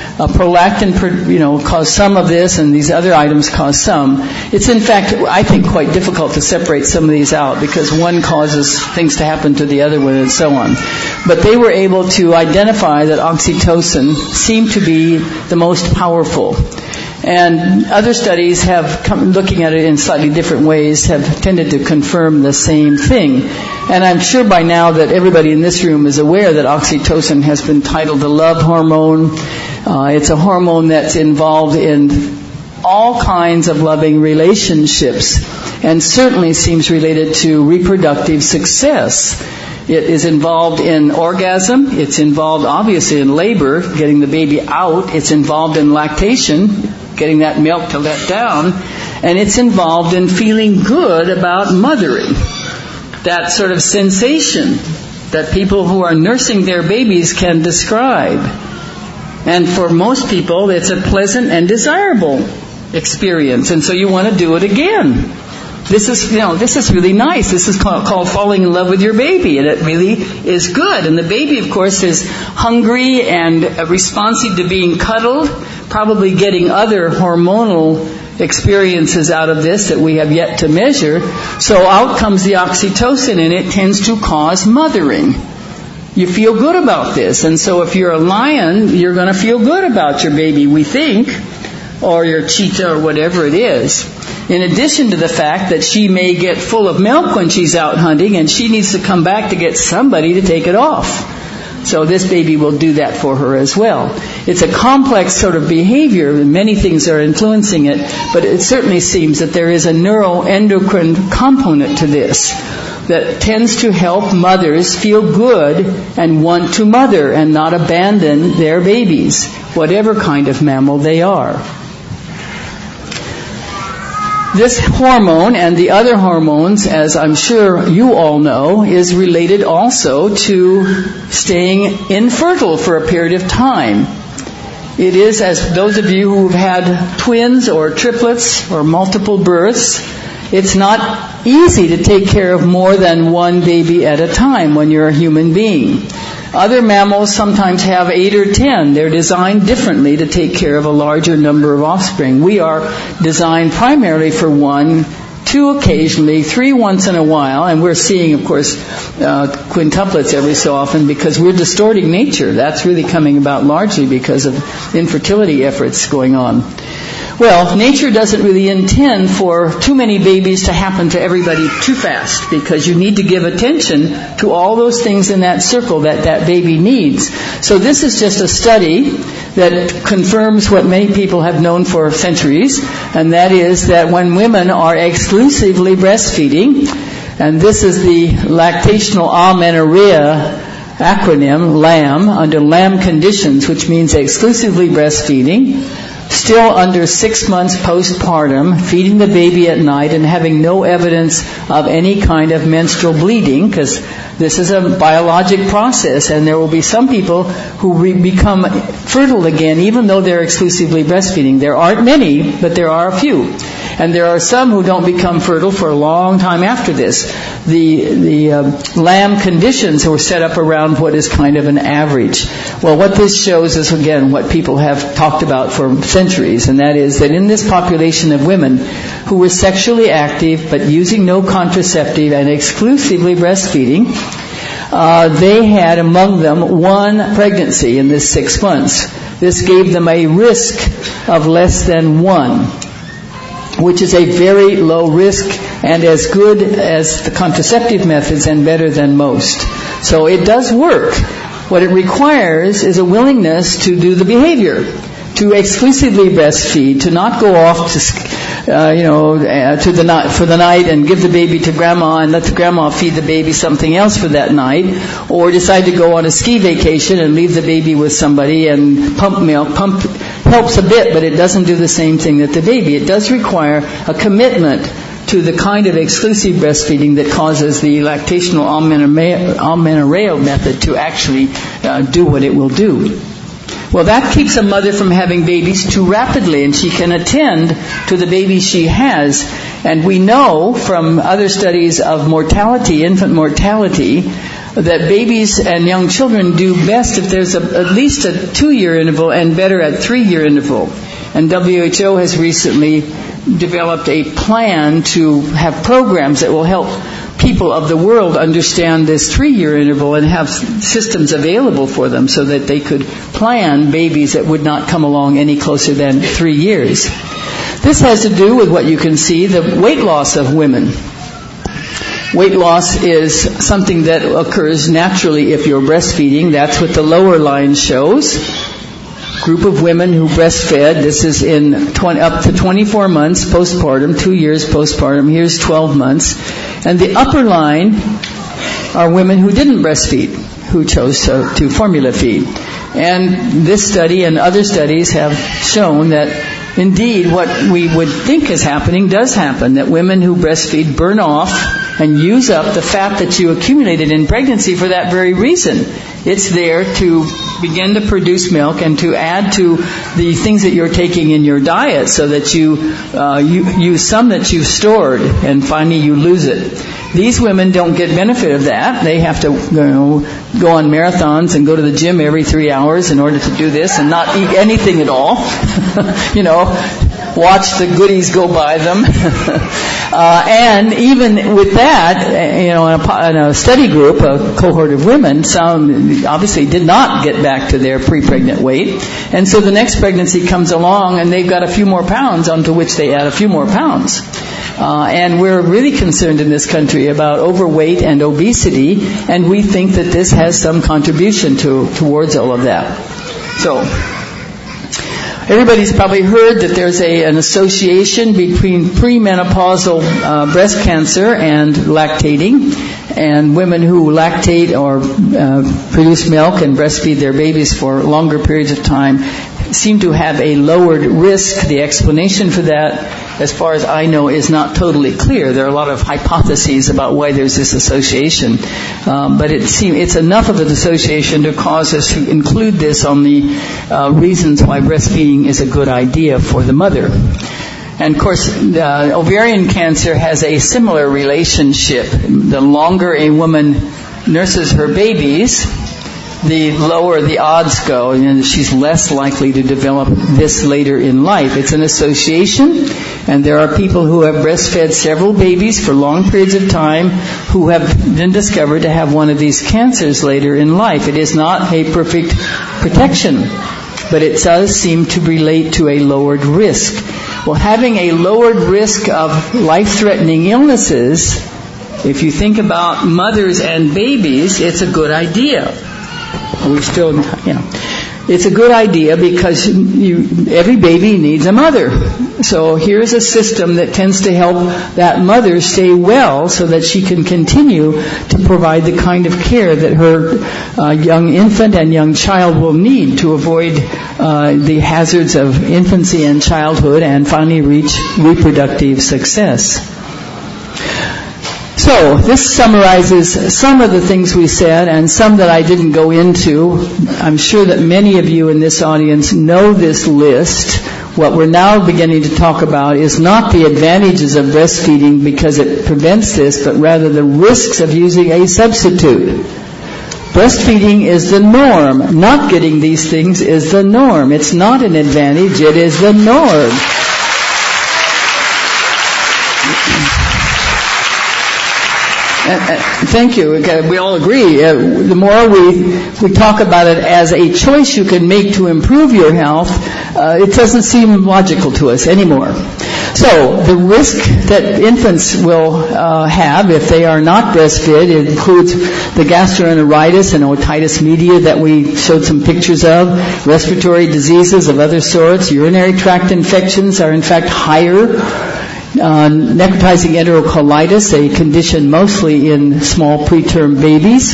Prolactin, caused some of this, and these other items cause some. It's in fact, I think, quite difficult to separate some of these out because one causes things to happen to the other one and so on. But they were able to identify that oxytocin seemed to be the most powerful. And other studies have come looking at it in slightly different ways, have tended to confirm the same thing. And I'm sure by now that everybody in this room is aware that oxytocin has been titled the love hormone. It's a hormone that's involved in all kinds of loving relationships and certainly seems related to reproductive success. It is involved in orgasm. It's involved, obviously, in labor, getting the baby out. It's involved in lactation, getting that milk to let down. And it's involved in feeling good about mothering. That sort of sensation that people who are nursing their babies can describe. And for most people, it's a pleasant and desirable experience. And so you want to do it again. This is really nice. This is called falling in love with your baby, and it really is good. And the baby, of course, is hungry and responsive to being cuddled, probably getting other hormonal experiences out of this that we have yet to measure. So out comes the oxytocin, and it tends to cause mothering. You feel good about this. And so if you're a lion, you're going to feel good about your baby, we think, or your cheetah or whatever it is. In addition to the fact that she may get full of milk when she's out hunting, and she needs to come back to get somebody to take it off. So this baby will do that for her as well. It's a complex sort of behavior, and many things are influencing it, but it certainly seems that there is a neuroendocrine component to this that tends to help mothers feel good and want to mother and not abandon their babies, whatever kind of mammal they are. This hormone and the other hormones, as I'm sure you all know, is related also to staying infertile for a period of time. It is, as those of you who've had twins or triplets or multiple births, it's not easy to take care of more than one baby at a time when you're a human being. Other mammals sometimes have 8 or 10. They're designed differently to take care of a larger number of offspring. We are designed primarily for 1, 2 occasionally, 3 once in a while, and we're seeing, of course, quintuplets every so often because we're distorting nature. That's really coming about largely because of infertility efforts going on. Well, nature doesn't really intend for too many babies to happen to everybody too fast, because you need to give attention to all those things in that circle that that baby needs. So this is just a study that confirms what many people have known for centuries, and that is that when women are exclusively breastfeeding, and this is the lactational amenorrhea acronym, LAM, under LAM conditions, which means exclusively breastfeeding, still under 6 months postpartum, feeding the baby at night and having no evidence of any kind of menstrual bleeding, because this is a biologic process, and there will be some people who become fertile again even though they're exclusively breastfeeding. There aren't many, but there are a few. And there are some who don't become fertile for a long time after this. The LAM conditions were set up around what is kind of an average. Well, what this shows is, again, what people have talked about for centuries, and that is that in this population of women who were sexually active but using no contraceptive and exclusively breastfeeding, they had among them 1 pregnancy in this 6 months. This gave them a risk of less than 1. Which is a very low risk and as good as the contraceptive methods and better than most. So it does work. What it requires is a willingness to do the behavior, to exclusively breastfeed, to not go off to for the night and give the baby to grandma and let the grandma feed the baby something else for that night, or decide to go on a ski vacation and leave the baby with somebody and pump milk. Pump helps a bit, but it doesn't do the same thing that the baby. It does require a commitment to the kind of exclusive breastfeeding that causes the lactational amenorrhea method to actually do what it will do. Well, that keeps a mother from having babies too rapidly, and she can attend to the baby she has. And we know from other studies of mortality, infant mortality, that babies and young children do best if there's at least a 2-year interval and better at 3-year interval. And WHO has recently developed a plan to have programs that will help people of the world understand this 3-year interval and have systems available for them so that they could plan babies that would not come along any closer than 3 years. This has to do with what you can see, the weight loss of women. Weight loss is something that occurs naturally if you're breastfeeding. That's what the lower line shows. Group of women who breastfed. This is in up to 24 months postpartum, 2 years postpartum. Here's 12 months. And the upper line are women who didn't breastfeed, who chose to formula feed. And this study and other studies have shown that indeed what we would think is happening does happen, that women who breastfeed burn off and use up the fat that you accumulated in pregnancy for that very reason. It's there to begin to produce milk and to add to the things that you're taking in your diet so that you use some that you've stored and finally you lose it. These women don't get benefit of that. They have to go on marathons and go to the gym every 3 hours in order to do this and not eat anything at all. watch the goodies go by them. And even with that, in a study group, a cohort of women, some obviously did not get back to their pre-pregnant weight. And so the next pregnancy comes along and they've got a few more pounds onto which they add a few more pounds. And we're really concerned in this country about overweight and obesity, and we think that this has some contribution towards all of that. So, everybody's probably heard that there's an association between premenopausal breast cancer and lactating, and women who lactate or produce milk and breastfeed their babies for longer periods of time seem to have a lowered risk. The explanation for that, as far as I know, is not totally clear. There are a lot of hypotheses about why there's this association, but it's enough of an association to cause us to include this on the reasons why breastfeeding is a good idea for the mother. And of course, ovarian cancer has a similar relationship. The longer a woman nurses her babies, the lower the odds go, and she's less likely to develop this later in life. It's an association, and there are people who have breastfed several babies for long periods of time who have been discovered to have one of these cancers later in life. It is not a perfect protection, but it does seem to relate to a lowered risk. Well, having a lowered risk of life-threatening illnesses, if you think about mothers and babies, it's a good idea. It's a good idea because every baby needs a mother. So here's a system that tends to help that mother stay well so that she can continue to provide the kind of care that her young infant and young child will need to avoid the hazards of infancy and childhood and finally reach reproductive success. So, this summarizes some of the things we said and some that I didn't go into. I'm sure that many of you in this audience know this list. What we're now beginning to talk about is not the advantages of breastfeeding because it prevents this, but rather the risks of using a substitute. Breastfeeding is the norm. Not getting these things is the norm. It's not an advantage, it is the norm. Thank you. We all agree. The more we talk about it as a choice you can make to improve your health, it doesn't seem logical to us anymore. So, the risk that infants will have if they are not breastfed includes the gastroenteritis and otitis media that we showed some pictures of, respiratory diseases of other sorts, urinary tract infections are in fact higher. Necrotizing enterocolitis, a condition mostly in small preterm babies.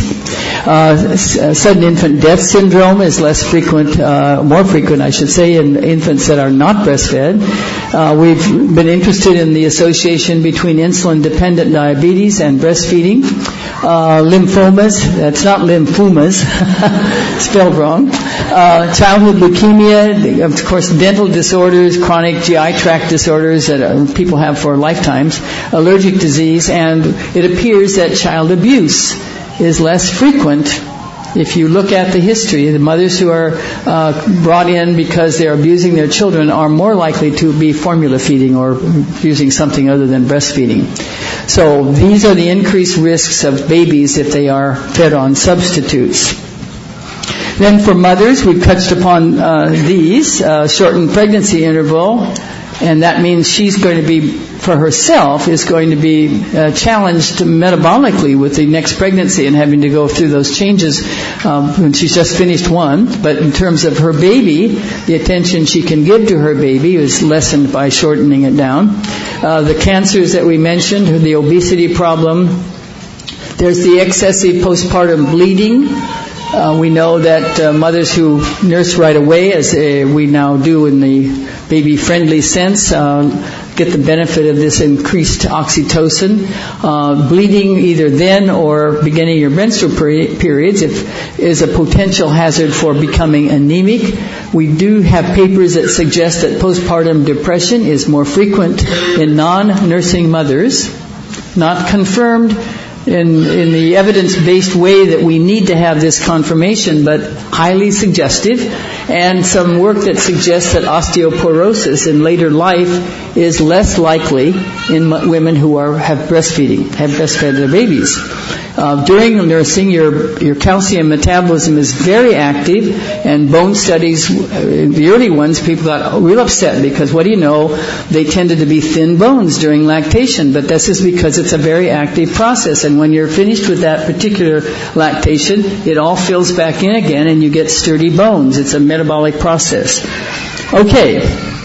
Sudden infant death syndrome is less frequent, more frequent, I should say, in infants that are not breastfed. We've been interested in the association between insulin-dependent diabetes and breastfeeding. Lymphomas, that's not lymphomas, spelled wrong. Childhood leukemia, of course, dental disorders, chronic GI tract disorders that people have for lifetimes, allergic disease, and it appears that child abuse is less frequent. If you look at the history, the mothers who are brought in because they're abusing their children are more likely to be formula feeding or using something other than breastfeeding. So these are the increased risks of babies if they are fed on substitutes. Then for mothers, we've touched upon these, shortened pregnancy interval, and that means she's going to be, for herself, is going to be challenged metabolically with the next pregnancy and having to go through those changes when she's just finished one. But in terms of her baby, the attention she can give to her baby is lessened by shortening it down. The cancers that we mentioned, the obesity problem, there's the excessive postpartum bleeding. We know that mothers who nurse right away, as we now do in the baby-friendly sense, get the benefit of this increased oxytocin. Bleeding either then or beginning your menstrual periods is a potential hazard for becoming anemic. We do have papers that suggest that postpartum depression is more frequent in non-nursing mothers. Not confirmed, in the evidence-based way that we need to have this confirmation, but highly suggestive, and some work that suggests that osteoporosis in later life is less likely in women who have breastfed their babies. During nursing, your calcium metabolism is very active, and bone studies, the early ones, people got real upset because what do you know, they tended to be thin bones during lactation, but this is because it's a very active process, and when you're finished with that particular lactation, it all fills back in again and you get sturdy bones. It's a metabolic process. Okay.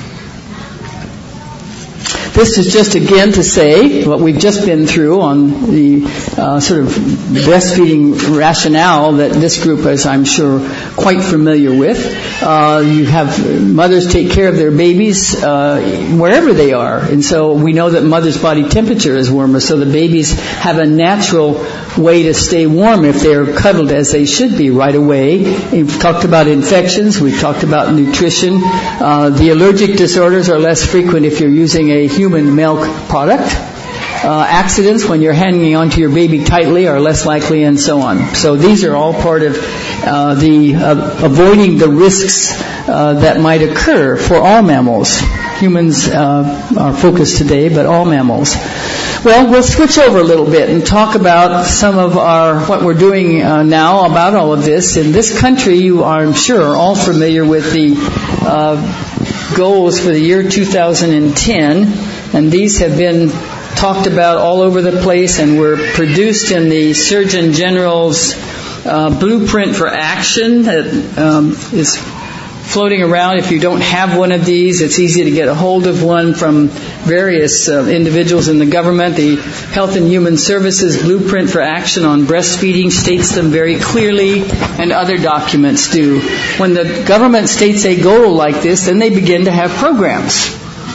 This is just again to say what we've just been through on the sort of breastfeeding rationale that this group is, I'm sure, quite familiar with. You have mothers take care of their babies wherever they are, and so we know that mother's body temperature is warmer, so the babies have a natural way to stay warm if they're cuddled as they should be right away. We've talked about infections, we've talked about nutrition. The allergic disorders are less frequent if you're using a human milk product. Accidents when you're hanging onto your baby tightly are less likely, and so on. So these are all part of avoiding the risks that might occur for all mammals. Humans are focused today, but all mammals. Well, we'll switch over a little bit and talk about some of what we're doing now about all of this. In this country, you are, I'm sure, all familiar with the goals for the year 2010, and these have been talked about all over the place and were produced in the Surgeon General's blueprint for action that is floating around. If you don't have one of these, it's easy to get a hold of one from various individuals in the government. The Health and Human Services Blueprint for Action on Breastfeeding states them very clearly, and other documents do. When the government states a goal like this, then they begin to have programs.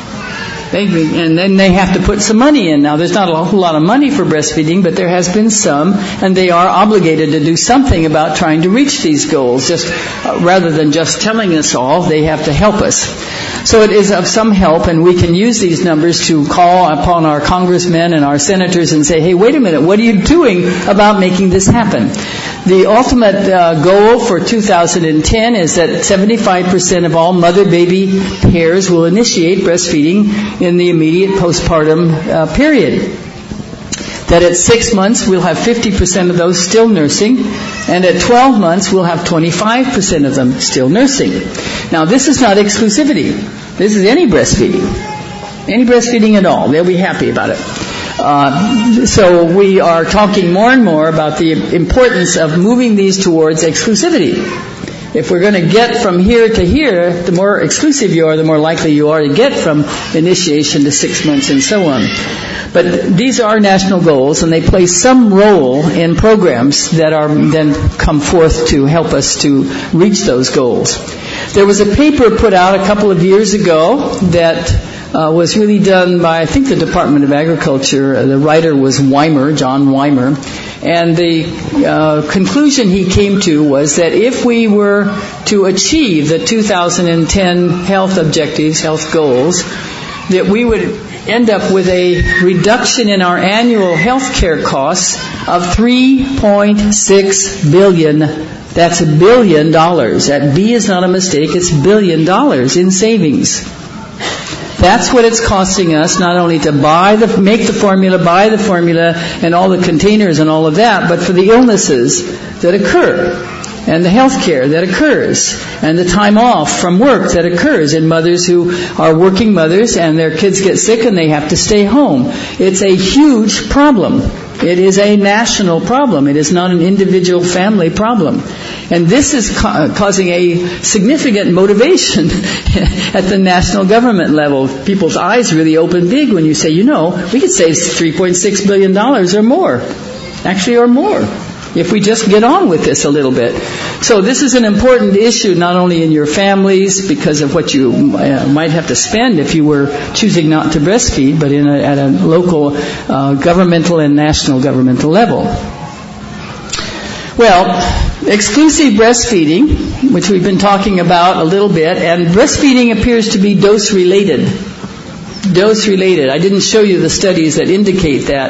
And then they have to put some money in. Now, there's not a whole lot of money for breastfeeding, but there has been some, and they are obligated to do something about trying to reach these goals. Just rather than just telling us all, they have to help us. So it is of some help, and we can use these numbers to call upon our congressmen and our senators and say, hey, wait a minute, what are you doing about making this happen? The ultimate goal for 2010 is that 75% of all mother-baby pairs will initiate breastfeeding in the immediate postpartum period. That at 6 months, we'll have 50% of those still nursing, and at 12 months, we'll have 25% of them still nursing. Now, this is not exclusivity. This is any breastfeeding. Any breastfeeding at all. They'll be happy about it. So we are talking more and more about the importance of moving these towards exclusivity. If we're going to get from here to here, the more exclusive you are, the more likely you are to get from initiation to 6 months and so on. But these are national goals, and they play some role in programs that are then come forth to help us to reach those goals. There was a paper put out a couple of years ago that was really done by, I think, the Department of Agriculture. The writer was Weimer, John Weimer. And the conclusion he came to was that if we were to achieve the 2010 health objectives, health goals, that we would end up with a reduction in our annual health care costs of $3.6 billion. That's $1 billion. That B is not a mistake. It's $1 billion in savings. That's what it's costing us, not only to make the formula, buy the formula, and all the containers and all of that, but for the illnesses that occur, and the health care that occurs, and the time off from work that occurs in mothers who are working mothers, and their kids get sick and they have to stay home. It's a huge problem. It is a national problem. It is not an individual family problem. And this is causing a significant motivation at the national government level. People's eyes really open big when you say, we could save $3.6 billion or more. Actually, or more, if we just get on with this a little bit. So this is an important issue, not only in your families because of what you might have to spend if you were choosing not to breastfeed, but at a local governmental and national governmental level. Well, exclusive breastfeeding, which we've been talking about a little bit, and breastfeeding appears to be dose-related. Dose-related. I didn't show you the studies that indicate that,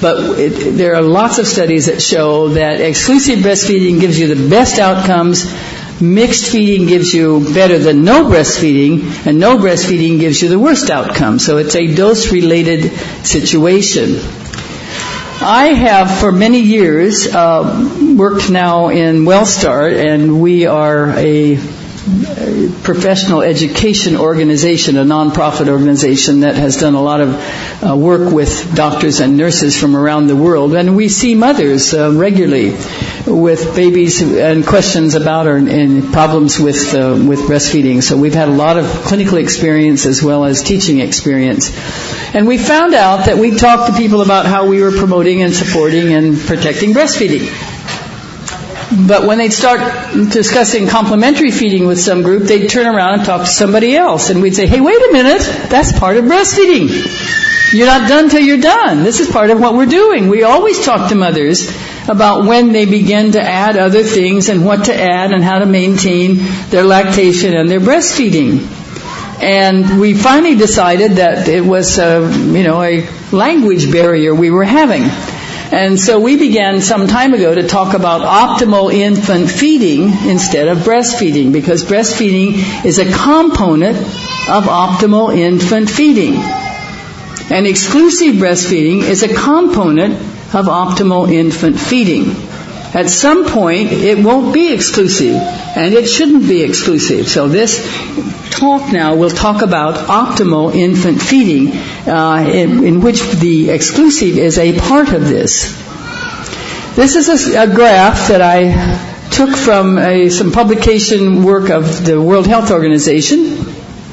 But there are lots of studies that show that exclusive breastfeeding gives you the best outcomes. Mixed feeding gives you better than no breastfeeding, and no breastfeeding gives you the worst outcome. So it's a dose-related situation. I have, for many years, worked now in WellStart, and we are a professional education organization, a nonprofit organization that has done a lot of work with doctors and nurses from around the world. And we see mothers regularly with babies and questions about and problems with breastfeeding. So we've had a lot of clinical experience as well as teaching experience. And we found out that we talked to people about how we were promoting and supporting and protecting breastfeeding. But when they'd start discussing complementary feeding with some group, they'd turn around and talk to somebody else. And we'd say, hey, wait a minute, that's part of breastfeeding. You're not done till you're done. This is part of what we're doing. We always talk to mothers about when they begin to add other things and what to add and how to maintain their lactation and their breastfeeding. And we finally decided that it was a language barrier we were having. And so we began some time ago to talk about optimal infant feeding instead of breastfeeding, because breastfeeding is a component of optimal infant feeding. And exclusive breastfeeding is a component of optimal infant feeding. At some point, it won't be exclusive, and it shouldn't be exclusive. So this talk now will talk about optimal infant feeding, in which the exclusive is a part of this. This is a graph that I took from some publication work of the World Health Organization.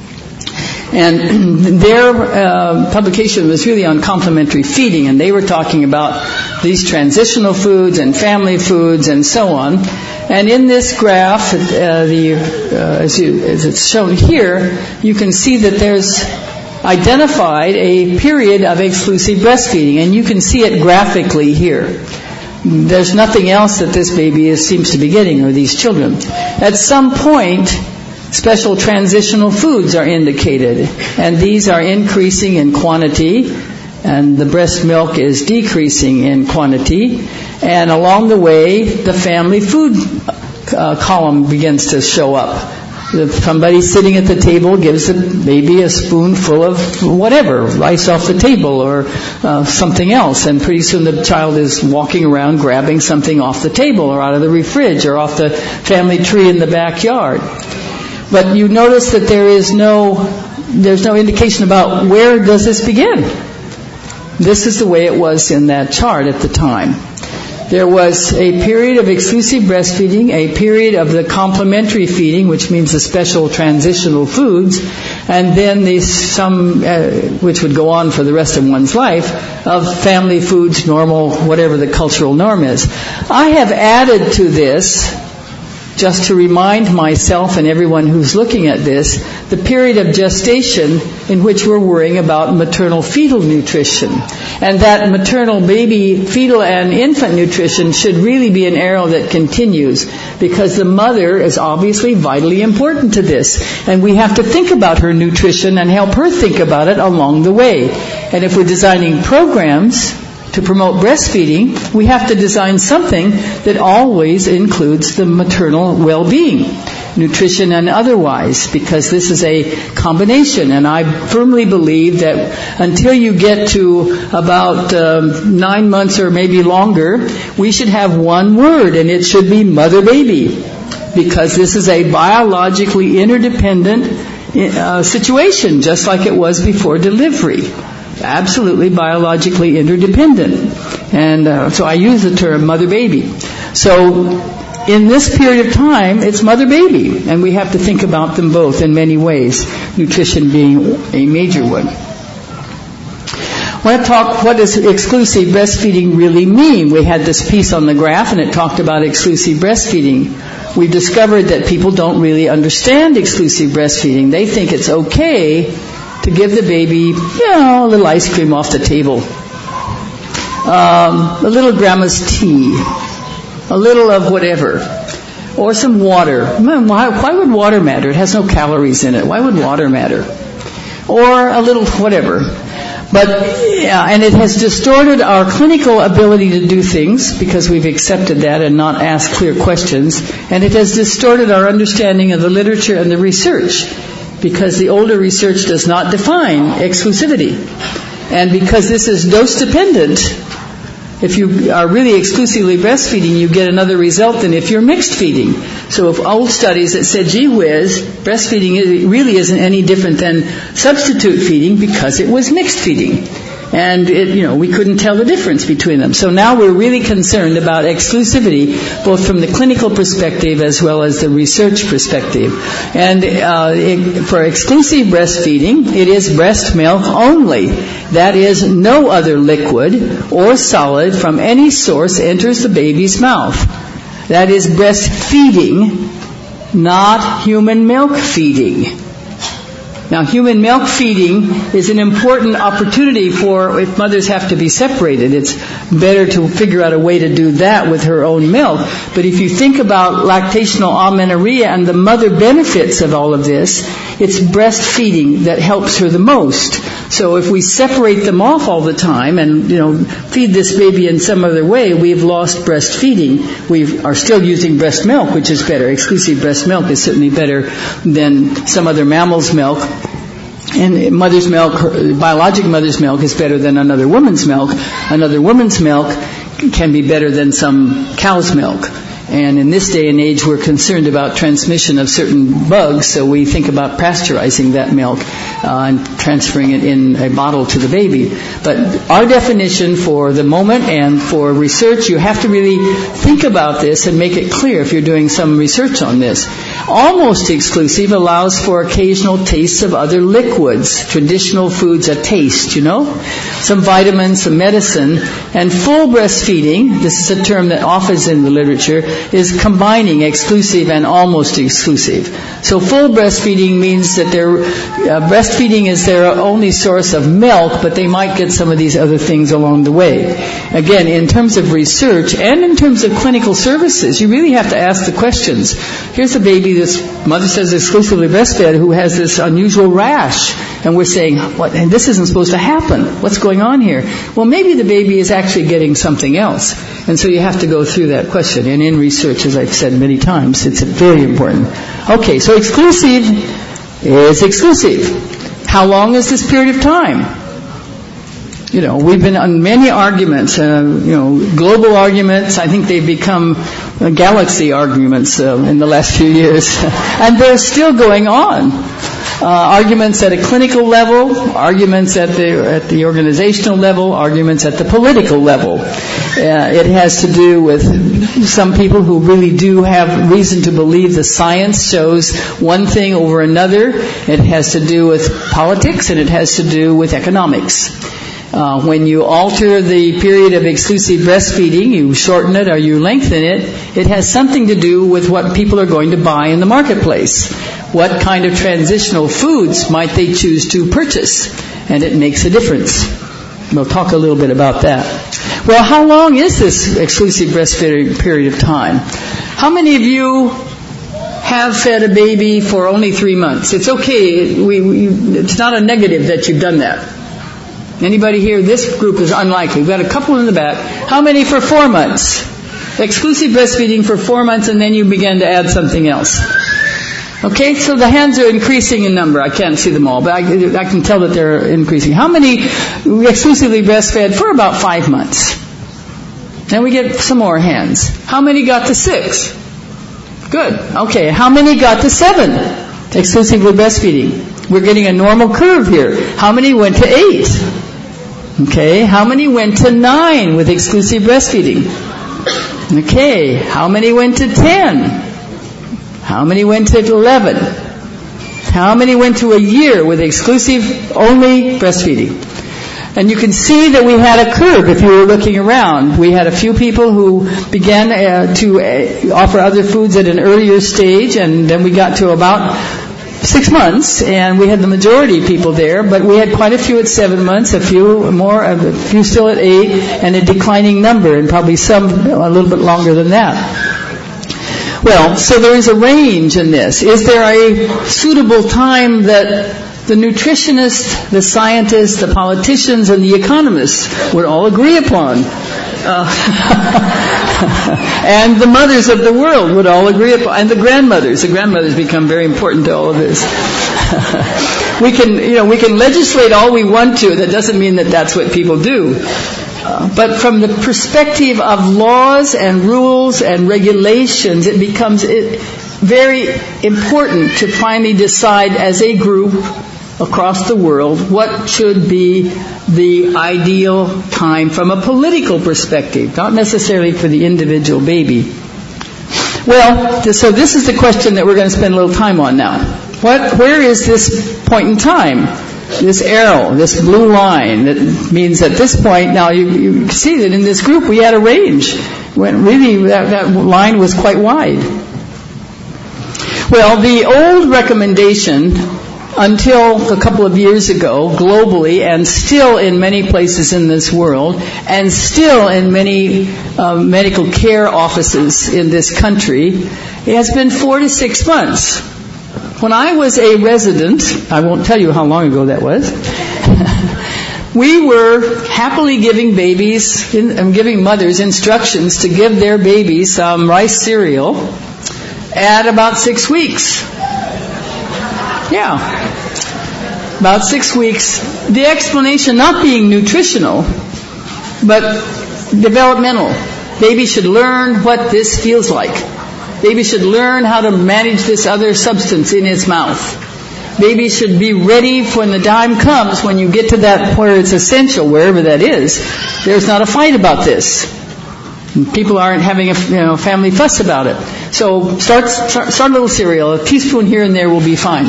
And their publication was really on complementary feeding, and they were talking about these transitional foods and family foods and so on. And in this graph, as it's shown here, you can see that there's identified a period of exclusive breastfeeding, and you can see it graphically here. There's nothing else that this baby seems to be getting, or these children. At some point, special transitional foods are indicated, and these are increasing in quantity, and the breast milk is decreasing in quantity. And along the way, the family food column begins to show up. Somebody sitting at the table gives the baby a spoonful of whatever, rice off the table or something else, and pretty soon the child is walking around grabbing something off the table or out of the fridge or off the family tree in the backyard. But you notice that there's no indication about where does this begin. This is the way it was in that chart at the time. There was a period of exclusive breastfeeding, a period of the complementary feeding, which means the special transitional foods, and then which would go on for the rest of one's life, of family foods, normal, whatever the cultural norm is. I have added to this, just to remind myself and everyone who's looking at this, the period of gestation in which we're worrying about maternal fetal nutrition. And that maternal baby, fetal and infant nutrition should really be an arrow that continues, because the mother is obviously vitally important to this. And we have to think about her nutrition and help her think about it along the way. And if we're designing programs to promote breastfeeding, we have to design something that always includes the maternal well-being, nutrition and otherwise, because this is a combination. And I firmly believe that until you get to about 9 months or maybe longer, we should have one word, and it should be mother-baby, because this is a biologically interdependent situation, just like it was before delivery. Absolutely biologically interdependent. And so I use the term mother-baby. So in this period of time, it's mother-baby, and we have to think about them both in many ways, nutrition being a major one. I want to talk, what does exclusive breastfeeding really mean? We had this piece on the graph, and it talked about exclusive breastfeeding. We discovered that people don't really understand exclusive breastfeeding. They think it's okay to give the baby, a little ice cream off the table, a little grandma's tea, a little of whatever, or some water. Why would water matter? It has no calories in it. Why would water matter? Or a little whatever. And it has distorted our clinical ability to do things because we've accepted that and not asked clear questions. And it has distorted our understanding of the literature and the research because the older research does not define exclusivity. And because this is dose dependent, if you are really exclusively breastfeeding, you get another result than if you're mixed feeding. So if old studies that said, gee whiz, breastfeeding really isn't any different than substitute feeding because it was mixed feeding. And we couldn't tell the difference between them. So now we're really concerned about exclusivity, both from the clinical perspective as well as the research perspective. And for exclusive breastfeeding, it is breast milk only. That is, no other liquid or solid from any source enters the baby's mouth. That is breastfeeding, not human milk feeding. Now, human milk feeding is an important opportunity for if mothers have to be separated. It's better to figure out a way to do that with her own milk. But if you think about lactational amenorrhea and the mother benefits of all of this, it's breastfeeding that helps her the most. So if we separate them off all the time and, feed this baby in some other way, we've lost breastfeeding. We are still using breast milk, which is better. Exclusive breast milk is certainly better than some other mammal's milk. And mother's milk, biologic mother's milk, is better than another woman's milk. Another woman's milk can be better than some cow's milk. And in this day and age, we're concerned about transmission of certain bugs, so we think about pasteurizing that milk and transferring it in a bottle to the baby. But our definition for the moment and for research, you have to really think about this and make it clear if you're doing some research on this. Almost exclusive allows for occasional tastes of other liquids, traditional foods, a taste, some vitamins, some medicine. And full breastfeeding, this is a term that often is in the literature, is combining exclusive and almost exclusive. So full breastfeeding means that breastfeeding is their only source of milk, but they might get some of these other things along the way. Again, in terms of research and in terms of clinical services, you really have to ask the questions. Here's a baby, this mother says exclusively breastfed, who has this unusual rash. And we're saying, what? And this isn't supposed to happen. What's going on here? Well, maybe the baby is actually getting something else. And so you have to go through that question. And in research, as I've said many times, it's very important. Okay, so exclusive is exclusive. How long is this period of time? We've been on many arguments, global arguments. I think they've become galaxy arguments in the last few years. And they're still going on. Arguments at a clinical level, arguments at the organizational level, arguments at the political level. It has to do with some people who really do have reason to believe the science shows one thing over another. It has to do with politics and it has to do with economics. When you alter the period of exclusive breastfeeding, you shorten it or you lengthen it, it has something to do with what people are going to buy in the marketplace. What kind of transitional foods might they choose to purchase? And it makes a difference. We'll talk a little bit about that. Well, how long is this exclusive breastfeeding period of time? How many of you have fed a baby for only 3 months? It's okay. It's not a negative that you've done that. Anybody here? This group is unlikely. We've got a couple in the back. How many for 4 months? Exclusive breastfeeding for 4 months, and then you begin to add something else. Okay, so the hands are increasing in number. I can't see them all, but I can tell that they're increasing. How many exclusively breastfed for about 5 months? Then we get some more hands. How many got to 6? Good. Okay, how many got to 7? Exclusively breastfeeding. We're getting a normal curve here. How many went to 8? Okay, how many went to 9 with exclusive breastfeeding? Okay, how many went to 10? How many went to 11? How many went to a year with exclusive only breastfeeding? And you can see that we had a curve if you were looking around. We had a few people who began to offer other foods at an earlier stage, and then we got to about 6 months, and we had the majority of people there, but we had quite a few at 7 months, a few still at 8, and a declining number, and probably some a little bit longer than that. Well, so there is a range in this. Is there a suitable time that the nutritionists, the scientists, the politicians, and the economists would all agree upon. And the mothers of the world would all agree upon, and the grandmothers. The grandmothers become very important to all of this. We can legislate all we want to. That doesn't mean that that's what people do. But from the perspective of laws and rules and regulations, it becomes very important to finally decide as a group across the world what should be the ideal time from a political perspective, not necessarily for the individual baby. Well, so this is the question that we're going to spend a little time on now. Where is this point in time? This arrow, this blue line, that means at this point, now you see that in this group we had a range. When really that line was quite wide. Well, the old recommendation until a couple of years ago, globally, and still in many places in this world, and still in many medical care offices in this country, it has been 4 to 6 months. When I was a resident, I won't tell you how long ago that was, we were happily giving giving mothers instructions to give their babies some rice cereal at about 6 weeks. Yeah. About 6 weeks. The explanation not being nutritional, but developmental. Baby should learn what this feels like. Baby should learn how to manage this other substance in its mouth. Baby should be ready when the time comes, when you get to that where it's essential, wherever that is. There's not a fight about this. People aren't having a family fuss about it. So start a little cereal. A teaspoon here and there will be fine.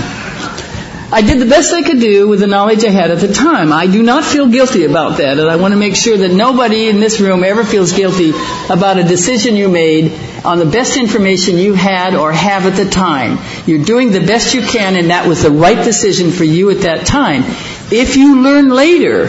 I did the best I could do with the knowledge I had at the time. I do not feel guilty about that, and I want to make sure that nobody in this room ever feels guilty about a decision you made on the best information you had or have at the time. You're doing the best you can, and that was the right decision for you at that time. If you learn later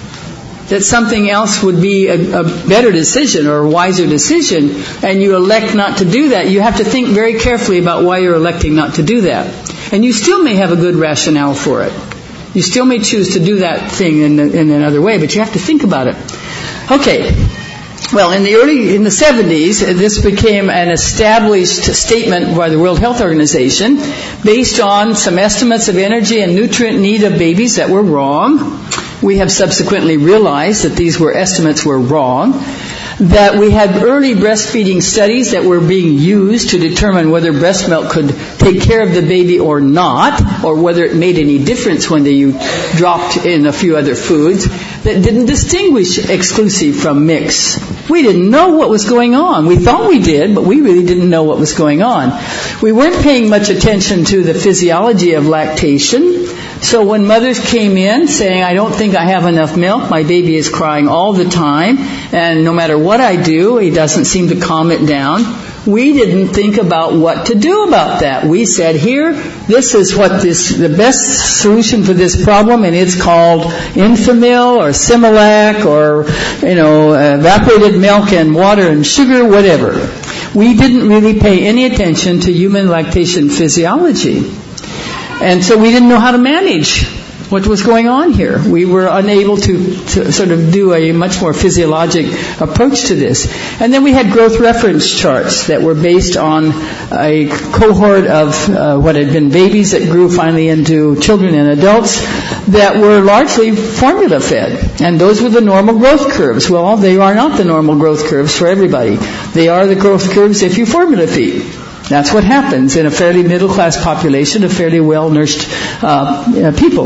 that something else would be a better decision or a wiser decision, and you elect not to do that, you have to think very carefully about why you're electing not to do that. And you still may have a good rationale for it. You still may choose to do that thing in another way, but you have to think about it. Okay. Well, in the 70s, this became an established statement by the World Health Organization based on some estimates of energy and nutrient need of babies that were wrong. We have subsequently realized that these estimates were wrong. That we had early breastfeeding studies that were being used to determine whether breast milk could take care of the baby or not, or whether it made any difference when you dropped in a few other foods, that didn't distinguish exclusive from mix. We didn't know what was going on. We thought we did, but we really didn't know what was going on. We weren't paying much attention to the physiology of lactation. So when mothers came in saying, I don't think I have enough milk, my baby is crying all the time, and no matter what I do, he doesn't seem to calm it down, we didn't think about what to do about that. We said, this is the best solution for this problem, and it's called Enfamil or Similac or, evaporated milk and water and sugar, whatever. We didn't really pay any attention to human lactation physiology. And so we didn't know how to manage what was going on here. We were unable to sort of do a much more physiologic approach to this. And then we had growth reference charts that were based on a cohort of what had been babies that grew finally into children and adults that were largely formula fed. And those were the normal growth curves. Well, they are not the normal growth curves for everybody. They are the growth curves if you formula feed. That's what happens in a fairly middle-class population of fairly well-nourished people.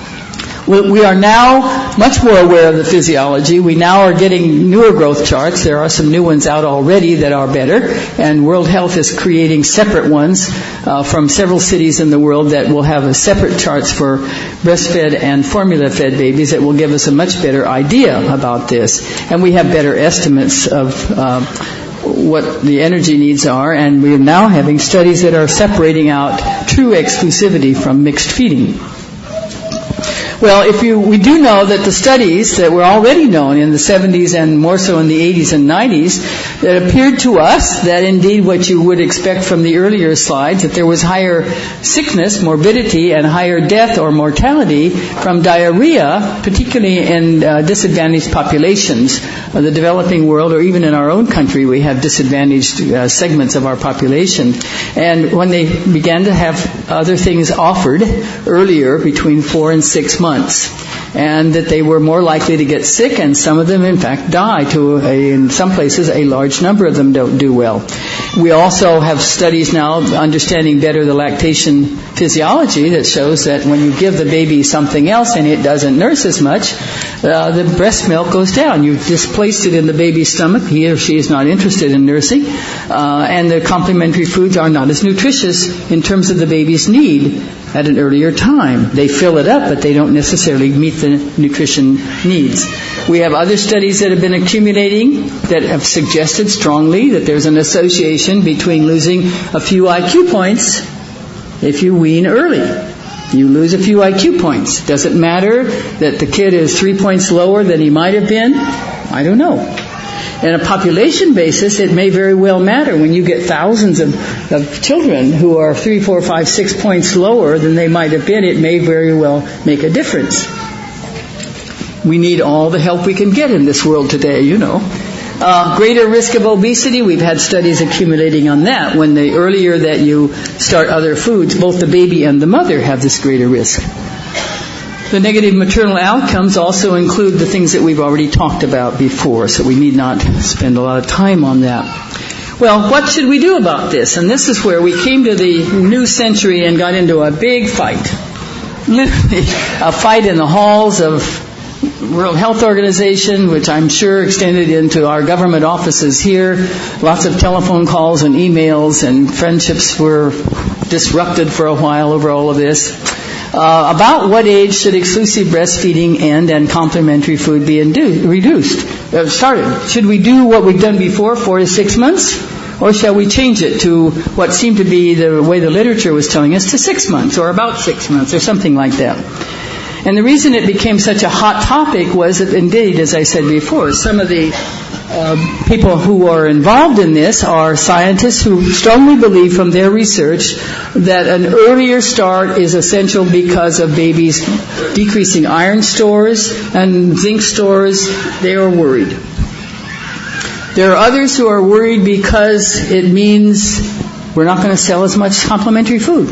We are now much more aware of the physiology. We now are getting newer growth charts. There are some new ones out already that are better, and World Health is creating separate ones from several cities in the world that will have separate charts for breastfed and formula-fed babies that will give us a much better idea about this. And we have better estimates of what the energy needs are, and we are now having studies that are separating out true exclusivity from mixed feeding. Well, we do know that the studies that were already known in the 70s and more so in the 80s and 90s, that appeared to us that indeed what you would expect from the earlier slides, that there was higher sickness, morbidity, and higher death or mortality from diarrhea, particularly in disadvantaged populations of the developing world, or even in our own country we have disadvantaged segments of our population. And when they began to have other things offered earlier, between 4 and 6 months, and that they were more likely to get sick, and some of them in fact die. In some places a large number of them don't do well. We also have studies now understanding better the lactation physiology that shows that when you give the baby something else and it doesn't nurse as much, the breast milk goes down. You've displaced it in the baby's stomach. He or she is not interested in nursing, and the complementary foods are not as nutritious in terms of the baby's need at an earlier time. They fill it up, but they don't necessarily meet the nutrition needs. We have other studies that have been accumulating that have suggested strongly that there's an association between losing a few IQ points if you wean early. You lose a few IQ points. Does it matter that the kid is 3 points lower than he might have been? I don't know. On a population basis, it may very well matter. When you get thousands of children who are 3, 4, 5, 6 points lower than they might have been, it may very well make a difference. We need all the help we can get in this world today, you know. Greater risk of obesity, we've had studies accumulating on that. When the earlier that you start other foods, both the baby and the mother have this greater risk. The negative maternal outcomes also include the things that we've already talked about before, so we need not spend a lot of time on that. Well, what should we do about this? And this is where we came to the new century and got into a big fight. Literally, a fight in the halls of World Health Organization, which I'm sure extended into our government offices here. Lots of telephone calls and emails, and friendships were disrupted for a while over all of this. About what age should exclusive breastfeeding end and complementary food be started? Should we do what we've done before, 4 to 6 months? Or shall we change it to what seemed to be the way the literature was telling us, to 6 months, or about 6 months, or something like that? And the reason it became such a hot topic was that, indeed, as I said before, some of the people who are involved in this are scientists who strongly believe from their research that an earlier start is essential because of babies' decreasing iron stores and zinc stores. They are worried. There are others who are worried because it means we're not going to sell as much complementary food.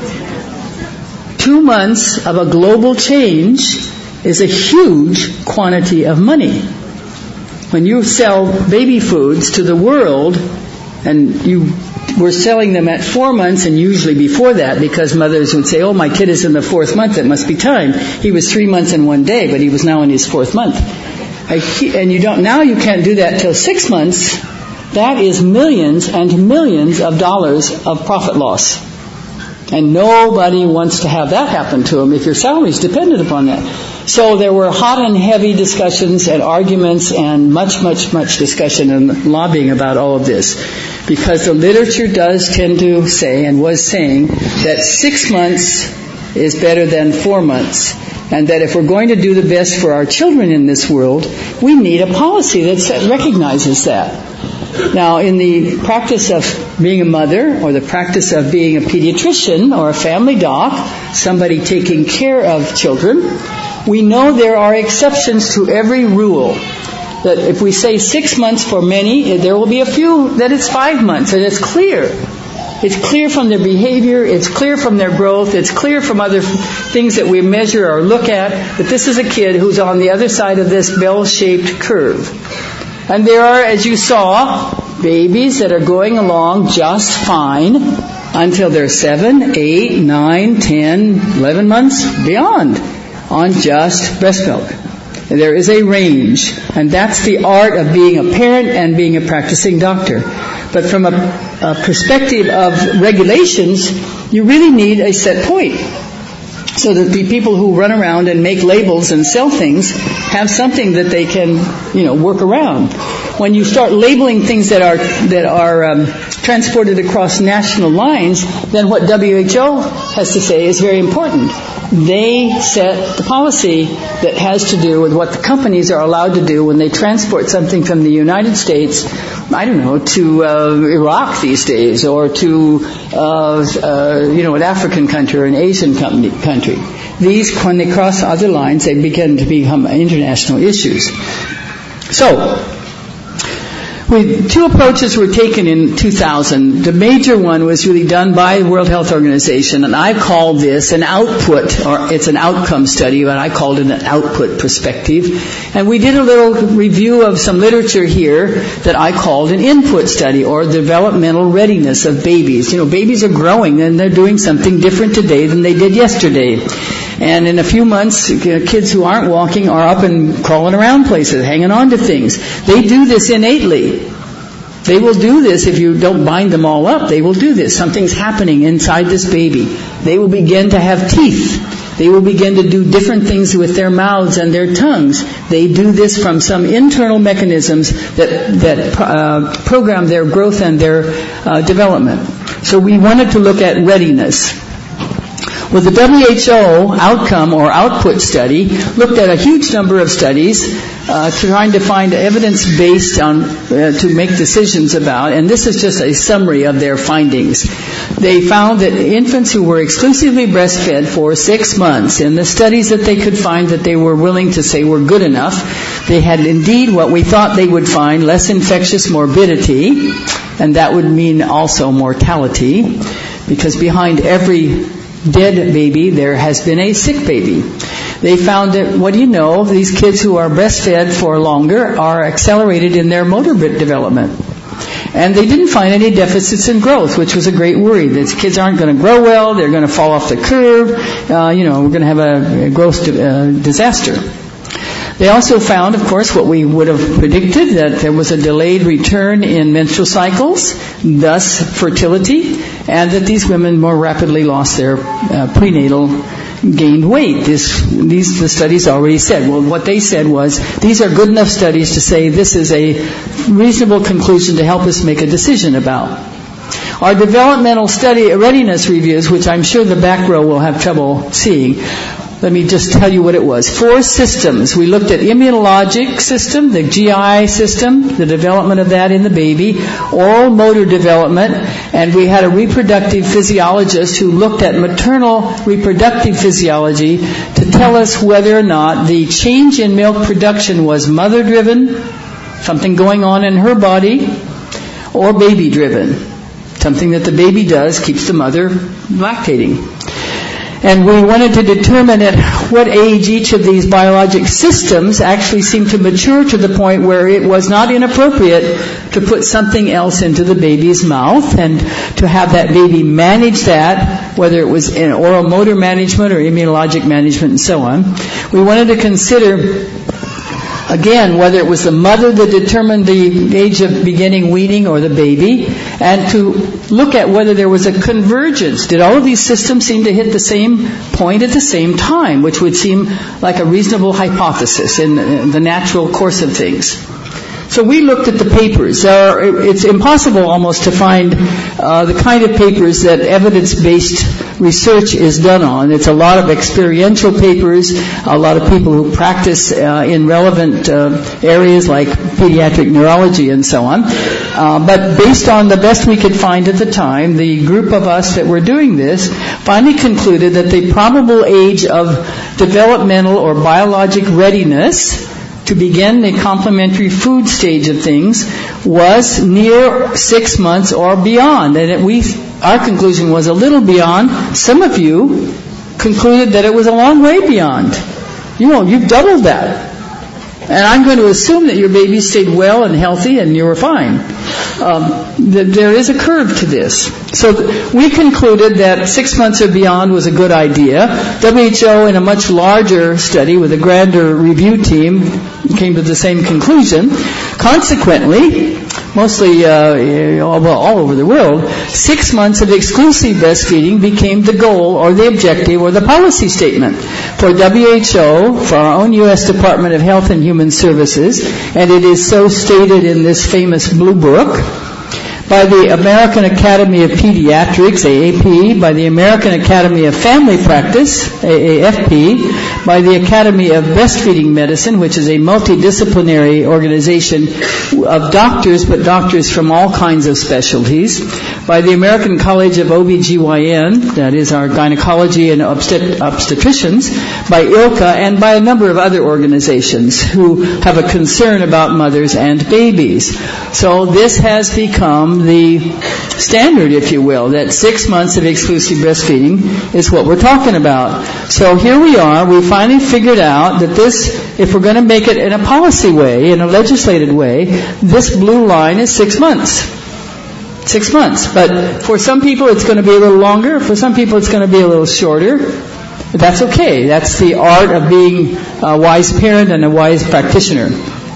2 months of a global change is a huge quantity of money. When you sell baby foods to the world, and you were selling them at 4 months, and usually before that, because mothers would say, oh, my kid is in the 4th month, it must be time. He was 3 months and 1 day, but he was now in his 4th month. And now you can't do that till 6 months. That is millions and millions of dollars of profit loss. And nobody wants to have that happen to them if your salary is dependent upon that. So there were hot and heavy discussions and arguments and much discussion and lobbying about all of this. Because the literature does tend to say, and was saying, that 6 months is better than 4 months. And that if we're going to do the best for our children in this world, we need a policy that recognizes that. Now, in the practice of being a mother, or the practice of being a pediatrician or a family doc, somebody taking care of children, we know there are exceptions to every rule. That if we say 6 months for many, there will be a few that it's 5 months, and it's clear. It's clear from their behavior, it's clear from their growth, it's clear from other things that we measure or look at, that this is a kid who's on the other side of this bell-shaped curve. And there are, as you saw, babies that are going along just fine until they're 7, 8, 9, 10, 11 months, beyond, on just breast milk. There is a range, and that's the art of being a parent and being a practicing doctor. But from a perspective of regulations, you really need a set point, so that the people who run around and make labels and sell things have something that they can, work around. when you start labeling things that are transported across national lines, then what WHO has to say is very important. They set the policy that has to do with what the companies are allowed to do when they transport something from the United States, I don't know, to Iraq these days, or to an African country or an Asian country. These, when they cross other lines, they begin to become international issues. So, two approaches were taken in 2000. The major one was really done by the World Health Organization, and I called this an output, or it's an outcome study, but I called it an output perspective. And we did a little review of some literature here that I called an input study, or developmental readiness of babies. Babies are growing, and they're doing something different today than they did yesterday. And in a few months, kids who aren't walking are up and crawling around places, hanging on to things. They do this innately. They will do this if you don't bind them all up. They will do this. Something's happening inside this baby. They will begin to have teeth. They will begin to do different things with their mouths and their tongues. They do this from some internal mechanisms that program their growth and their development. So we wanted to look at readiness. Well, the WHO outcome or output study looked at a huge number of studies trying to find evidence based on to make decisions about, and this is just a summary of their findings. They found that infants who were exclusively breastfed for 6 months, in the studies that they could find that they were willing to say were good enough, they had indeed what we thought they would find, less infectious morbidity, and that would mean also mortality, because behind every dead baby, there has been a sick baby. They found that, these kids who are breastfed for longer are accelerated in their motor development. And they didn't find any deficits in growth, which was a great worry. These kids aren't going to grow well, they're going to fall off the curve, we're going to have a growth disaster. They also found, of course, what we would have predicted, that there was a delayed return in menstrual cycles, thus fertility, and that these women more rapidly lost their prenatal gained weight. The studies already said. Well, what they said was, these are good enough studies to say this is a reasonable conclusion to help us make a decision about. Our developmental study readiness reviews, which I'm sure the back row will have trouble seeing, let me just tell you what it was. 4 systems. We looked at immunologic system, the GI system, the development of that in the baby, oral motor development, and we had a reproductive physiologist who looked at maternal reproductive physiology to tell us whether or not the change in milk production was mother-driven, something going on in her body, or baby-driven, something that the baby does, keeps the mother lactating. And we wanted to determine at what age each of these biologic systems actually seemed to mature to the point where it was not inappropriate to put something else into the baby's mouth and to have that baby manage that, whether it was in oral motor management or immunologic management and so on. We wanted to consider, again, whether it was the mother that determined the age of beginning weaning or the baby, and to look at whether there was a convergence. Did all of these systems seem to hit the same point at the same time, which would seem like a reasonable hypothesis in the natural course of things. So we looked at the papers. It's impossible almost to find the kind of papers that evidence-based research is done on. It's a lot of experiential papers, a lot of people who practice in relevant areas like pediatric neurology and so on. But based on the best we could find at the time, the group of us that were doing this finally concluded that the probable age of developmental or biologic readiness to begin the complementary food stage of things was near 6 months or beyond. And our conclusion was a little beyond. Some of you concluded that it was a long way beyond. You've doubled that. And I'm going to assume that your baby stayed well and healthy and you were fine. there is a curve to this. So we concluded that 6 months or beyond was a good idea. WHO, in a much larger study with a grander review team, came to the same conclusion. Consequently, mostly all over the world, 6 months of exclusive breastfeeding became the goal or the objective or the policy statement for WHO, for our own U.S. Department of Health and Human Services, and it is so stated in this famous Blue Book, by the American Academy of Pediatrics, AAP, by the American Academy of Family Practice, AAFP, by the Academy of Breastfeeding Medicine, which is a multidisciplinary organization of doctors, but doctors from all kinds of specialties, by the American College of OBGYN, that is our gynecology and obstetricians, by ILCA, and by a number of other organizations who have a concern about mothers and babies. So this has become the standard, if you will, that 6 months of exclusive breastfeeding is what we're talking about. So here we are, we finally figured out that this, if we're going to make it in a policy way, in a legislated way, this blue line is 6 months. 6 months. But for some people it's going to be a little longer, for some people it's going to be a little shorter. But that's okay. That's the art of being a wise parent and a wise practitioner.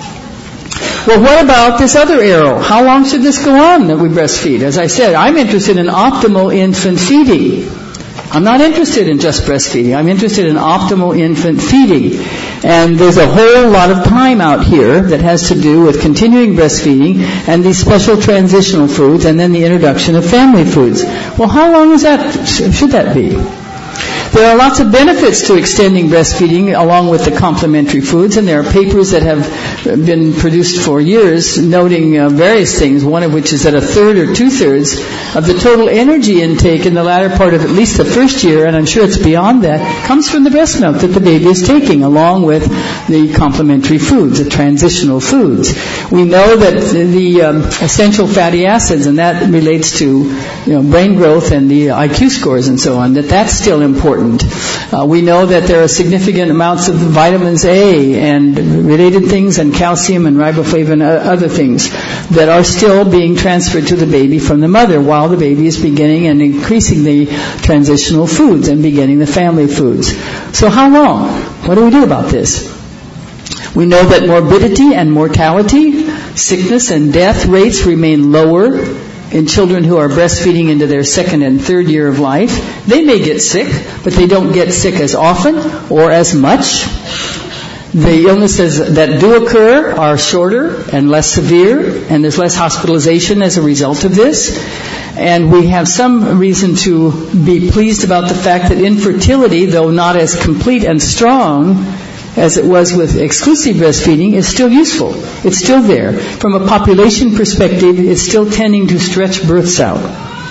Well, what about this other arrow? How long should this go on that we breastfeed? As I said, I'm interested in optimal infant feeding. I'm not interested in just breastfeeding. I'm interested in optimal infant feeding. And there's a whole lot of time out here that has to do with continuing breastfeeding and these special transitional foods and then the introduction of family foods. Well, how long is that? Should that be? There are lots of benefits to extending breastfeeding along with the complementary foods, and there are papers that have been produced for years noting various things, one of which is that 1/3 or 2/3 of the total energy intake in the latter part of at least the first year, and I'm sure it's beyond that, comes from the breast milk that the baby is taking along with the complementary foods, the transitional foods. We know that the essential fatty acids, and that relates to brain growth and the IQ scores and so on, that's still important. We know that there are significant amounts of vitamins A and related things and calcium and riboflavin and other things that are still being transferred to the baby from the mother while the baby is beginning and increasing the transitional foods and beginning the family foods. So how long? What do we do about this? We know that morbidity and mortality, sickness and death rates remain lower in children who are breastfeeding into their 2nd and 3rd year of life. They may get sick, but they don't get sick as often or as much. The illnesses that do occur are shorter and less severe, and there's less hospitalization as a result of this. And we have some reason to be pleased about the fact that infertility, though not as complete and strong as it was with exclusive breastfeeding, is still useful. It's still there. From a population perspective, it's still tending to stretch births out.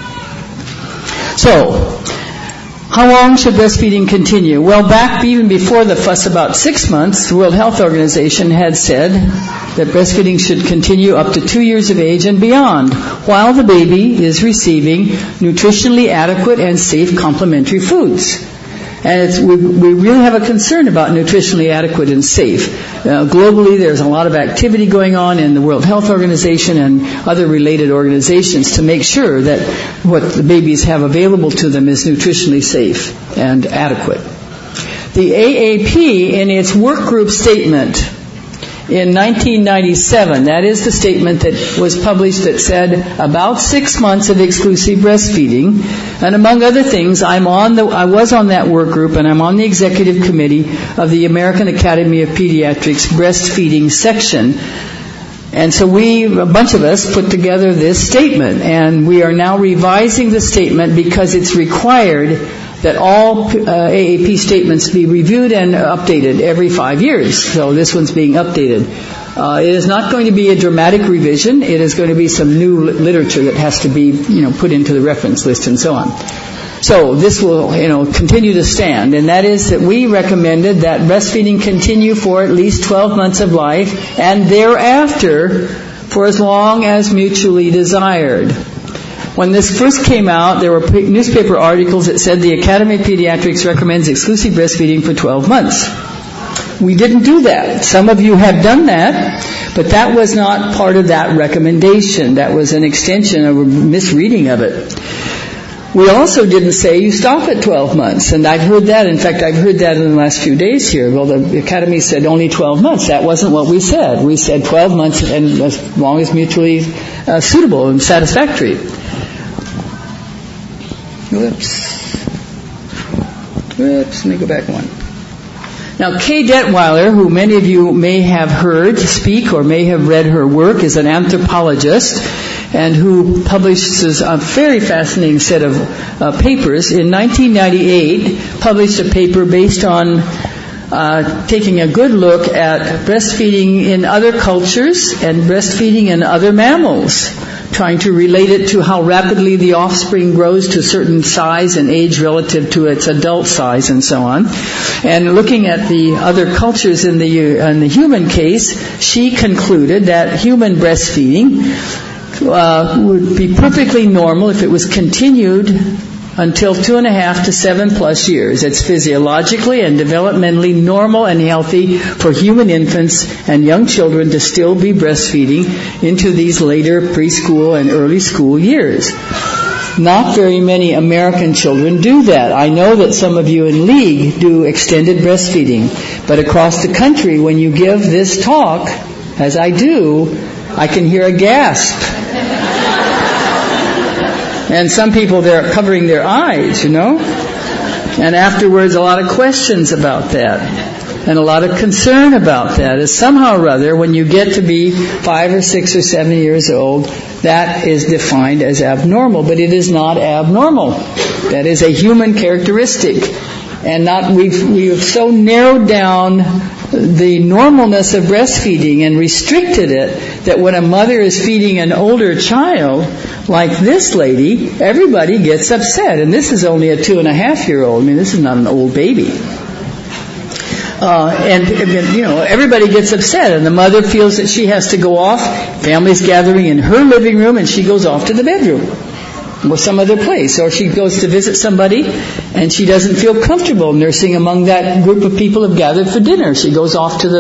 So, how long should breastfeeding continue? Well, back even before the fuss about 6 months, the World Health Organization had said that breastfeeding should continue up to 2 years of age and beyond, while the baby is receiving nutritionally adequate and safe complementary foods. And we really have a concern about nutritionally adequate and safe. Globally, there's a lot of activity going on in the World Health Organization and other related organizations to make sure that what the babies have available to them is nutritionally safe and adequate. The AAP, in its work group statement in 1997, that is the statement that was published that said about 6 months of exclusive breastfeeding, and among other things, I was on that work group, and I'm on the executive committee of the American Academy of Pediatrics breastfeeding section. And so a bunch of us put together this statement, and we are now revising the statement because it's required that all AAP statements be reviewed and updated every 5 years. So this one's being updated. It is not going to be a dramatic revision. It is going to be some new literature that has to be, put into the reference list and so on. So this will, continue to stand, and that is that we recommended that breastfeeding continue for at least 12 months of life and thereafter for as long as mutually desired. When this first came out, there were newspaper articles that said the Academy of Pediatrics recommends exclusive breastfeeding for 12 months. We didn't do that. Some of you have done that, But that was not part of that recommendation. That was an extension of a misreading of it. We also didn't say you stop at 12 months. And I've heard that. In fact, I've heard that in the last few days here. Well, the Academy said only 12 months. That wasn't what we said. We said 12 months and as long as mutually suitable and satisfactory. Let me go back one. Now, Kay Detweiler, who many of you may have heard speak or may have read her work, is an anthropologist and who publishes a very fascinating set of papers. In 1998, published a paper based on taking a good look at breastfeeding in other cultures and breastfeeding in other mammals, trying to relate it to how rapidly the offspring grows to a certain size and age relative to its adult size and so on. And looking at the other cultures in the human case, she concluded that human breastfeeding would be perfectly normal if it was continued until 2.5 to 7+ years. It's physiologically and developmentally normal and healthy for human infants and young children to still be breastfeeding into these later preschool and early school years. Not very many American children do that. I know that some of you in League do extended breastfeeding, but across the country, when you give this talk, as I do, I can hear a gasp. And some people, they're covering their eyes, you know. And afterwards, a lot of questions about that. And a lot of concern about that. Is somehow or other, when you get to be 5 or 6 or 7 years old, that is defined as abnormal. But it is not abnormal. That is a human characteristic. And we've so narrowed down the normalness of breastfeeding and restricted it that when a mother is feeding an older child, like this lady, everybody gets upset. And this is only a 2.5-year-old. I mean, this is not an old baby. Everybody gets upset, and the mother feels that she has to go off. Family's gathering in her living room, and she goes off to the bedroom or some other place, or she goes to visit somebody and she doesn't feel comfortable nursing among that group of people who have gathered for dinner. She goes off to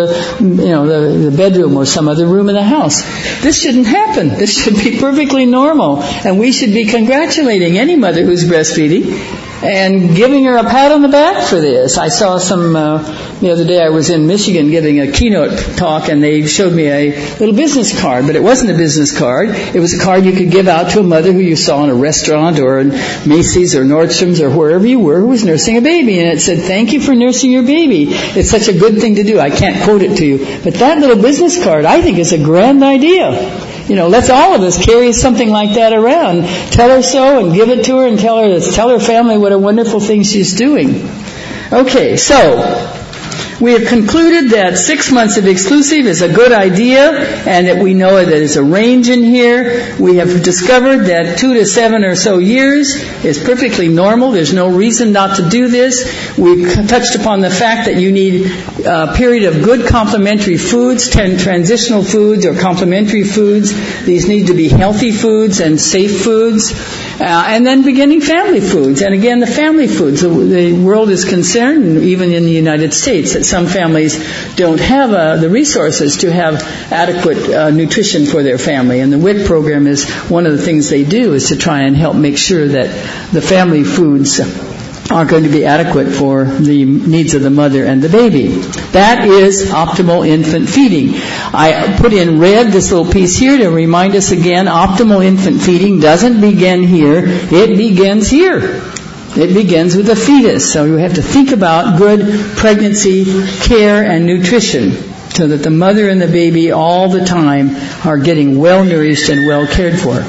the bedroom or some other room in the house. This shouldn't happen. This should be perfectly normal, and we should be congratulating any mother who's breastfeeding and giving her a pat on the back for this. I saw the other day I was in Michigan giving a keynote talk, and they showed me a little business card, but it wasn't a business card. It was a card you could give out to a mother who you saw in a restaurant or in Macy's or Nordstrom's or wherever you were who was nursing a baby. And it said, "Thank you for nursing your baby. It's such a good thing to do." I can't quote it to you, but that little business card I think is a grand idea. Let's all of us carry something like that around. Tell her so and give it to her and tell her family what a wonderful thing she's doing. Okay, so we have concluded that 6 months of exclusive is a good idea, and that we know that there's a range in here. We have discovered that 2 to 7 or so years is perfectly normal. There's no reason not to do this. We've touched upon the fact that you need a period of good complementary foods, transitional foods or complementary foods. These need to be healthy foods and safe foods. And then beginning family foods. And again, the family foods. The world is concerned, even in the United States, that some families don't have the resources to have adequate nutrition for their family. And the WIC program is one of the things they do, is to try and help make sure that the family foods are going to be adequate for the needs of the mother and the baby. That is optimal infant feeding. I put in red this little piece here to remind us again, optimal infant feeding doesn't begin here, it begins here. It begins with the fetus. So you have to think about good pregnancy care and nutrition so that the mother and the baby all the time are getting well nourished and well cared for.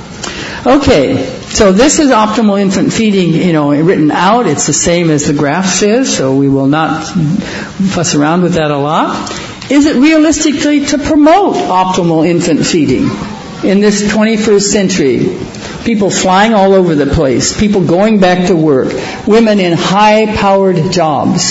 Okay, so this is optimal infant feeding, written out. It's the same as the graph says, so we will not fuss around with that a lot. Is it realistically to promote optimal infant feeding in this 21st century? People flying all over the place, people going back to work, women in high-powered jobs,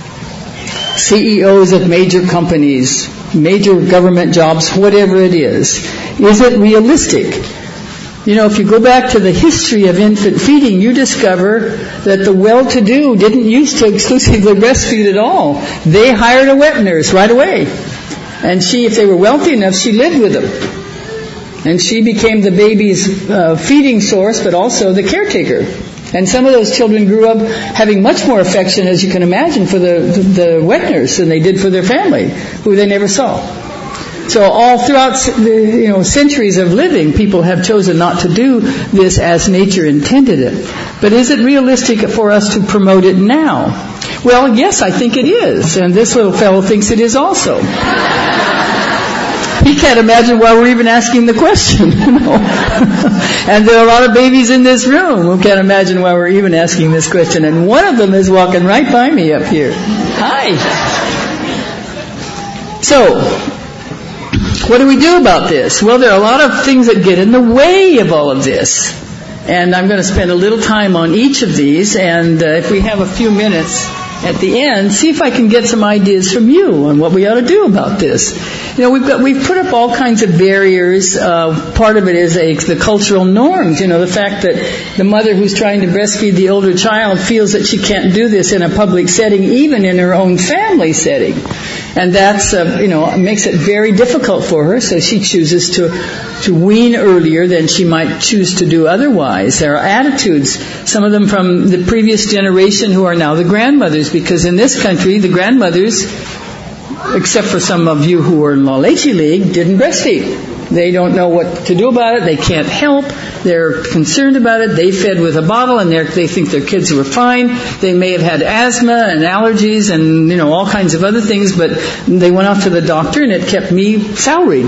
CEOs of major companies, major government jobs, whatever it is. Is it realistic? If you go back to the history of infant feeding, you discover that the well-to-do didn't used to exclusively breastfeed at all. They hired a wet nurse right away. And she, if they were wealthy enough, she lived with them. And she became the baby's feeding source, but also the caretaker. And some of those children grew up having much more affection, as you can imagine, for the wet nurse than they did for their family, who they never saw. So all throughout the centuries of living, people have chosen not to do this as nature intended it. But is it realistic for us to promote it now? Well, yes, I think it is. And this little fellow thinks it is also. He can't imagine why we're even asking the question, And there are a lot of babies in this room who can't imagine why we're even asking this question. And one of them is walking right by me up here. Hi. So, what do we do about this? Well, there are a lot of things that get in the way of all of this. And I'm going to spend a little time on each of these. And if we have a few minutes at the end, see if I can get some ideas from you on what we ought to do about this. We've put up all kinds of barriers. Part of it is the cultural norms. The fact that the mother who's trying to breastfeed the older child feels that she can't do this in a public setting, even in her own family setting. And that's, makes it very difficult for her, so she chooses to wean earlier than she might choose to do otherwise. There are attitudes, some of them from the previous generation who are now the grandmothers, because in this country, the grandmothers, except for some of you who were in La Leche League, didn't breastfeed. They don't know what to do about it. They can't help. They're concerned about it. They fed with a bottle, and they think their kids were fine. They may have had asthma and allergies and, all kinds of other things, but they went off to the doctor, and it kept me salaried,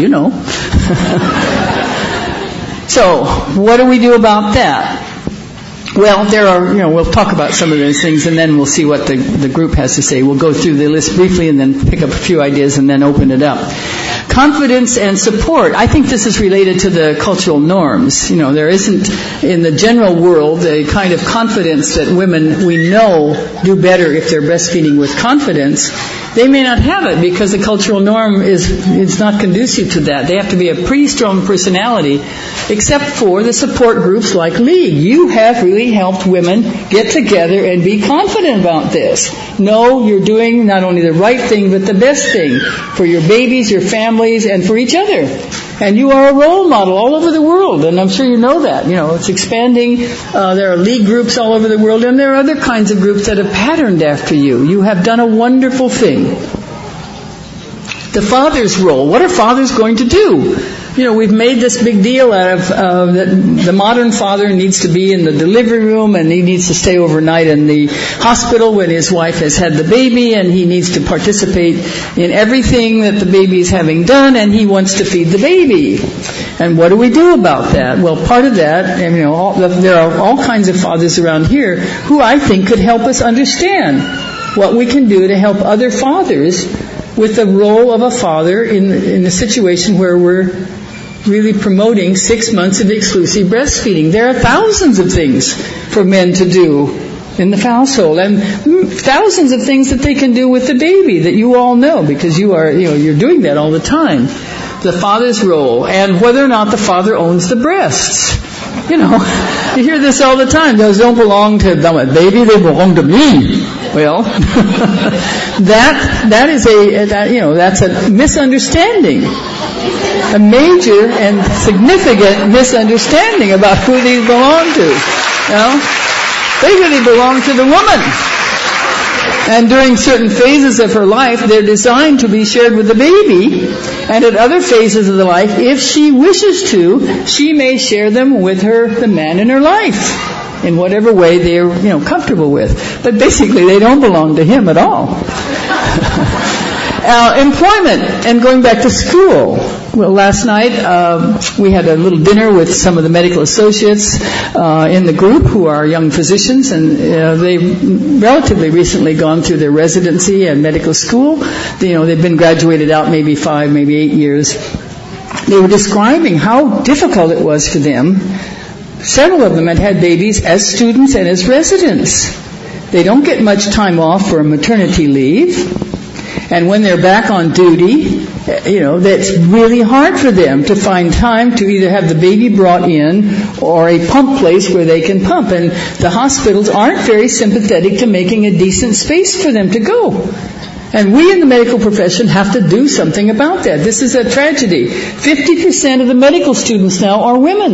So, what do we do about that? Well, there are, we'll talk about some of those things, and then we'll see what the group has to say. We'll go through the list briefly and then pick up a few ideas and then open it up. Confidence and support. I think this is related to the cultural norms. There isn't in the general world a kind of confidence that women we know do better if they're breastfeeding with confidence. They may not have it because the cultural norm is not conducive to that. They have to be a pretty strong personality, except for the support groups like League. You have really helped women get together and be confident about this. Know you're doing not only the right thing, but the best thing for your babies, your families, and for each other. And you are a role model all over the world, and I'm sure you know that. It's expanding. There are League groups all over the world, and there are other kinds of groups that have patterned after you. You have done a wonderful thing. The father's role. What are fathers going to do? We've made this big deal out of that the modern father needs to be in the delivery room, and he needs to stay overnight in the hospital when his wife has had the baby, and he needs to participate in everything that the baby is having done, and he wants to feed the baby. And what do we do about that? Well, part of that, there are all kinds of fathers around here who I think could help us understand what we can do to help other fathers with the role of a father in a situation where we're really promoting 6 months of exclusive breastfeeding. There are thousands of things for men to do in the household, and thousands of things that they can do with the baby that you all know, because you're doing that all the time. The father's role, and whether or not the father owns the breasts. You hear this all the time. Those don't belong to the baby; they belong to me. Well, that's a misunderstanding, a major and significant misunderstanding about who these belong to. They really belong to the woman. And during certain phases of her life, they're designed to be shared with the baby. And at other phases of the life, if she wishes to, she may share them with the man in her life, in whatever way they're, comfortable with. But basically, they don't belong to him at all. Employment and going back to school. Well, last night we had a little dinner with some of the medical associates in the group who are young physicians, and they've relatively recently gone through their residency and medical school. They've been graduated out maybe 5, maybe 8 years. They were describing how difficult it was for them. Several of them had babies as students and as residents. They don't get much time off for a maternity leave. And when they're back on duty, that's really hard for them to find time to either have the baby brought in or a pump place where they can pump. And the hospitals aren't very sympathetic to making a decent space for them to go. And we in the medical profession have to do something about that. This is a tragedy. 50% of the medical students now are women.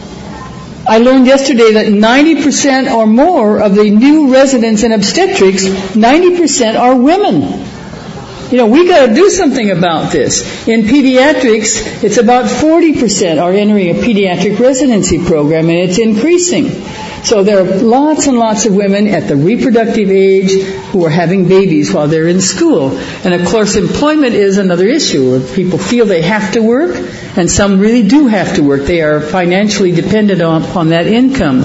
I learned yesterday that 90% or more of the new residents in obstetrics, 90% are women. We got to do something about this. In pediatrics, it's about 40% are entering a pediatric residency program, and it's increasing. So there are lots and lots of women at the reproductive age who are having babies while they're in school. And of course, employment is another issue. People feel they have to work, and some really do have to work. They are financially dependent upon that income.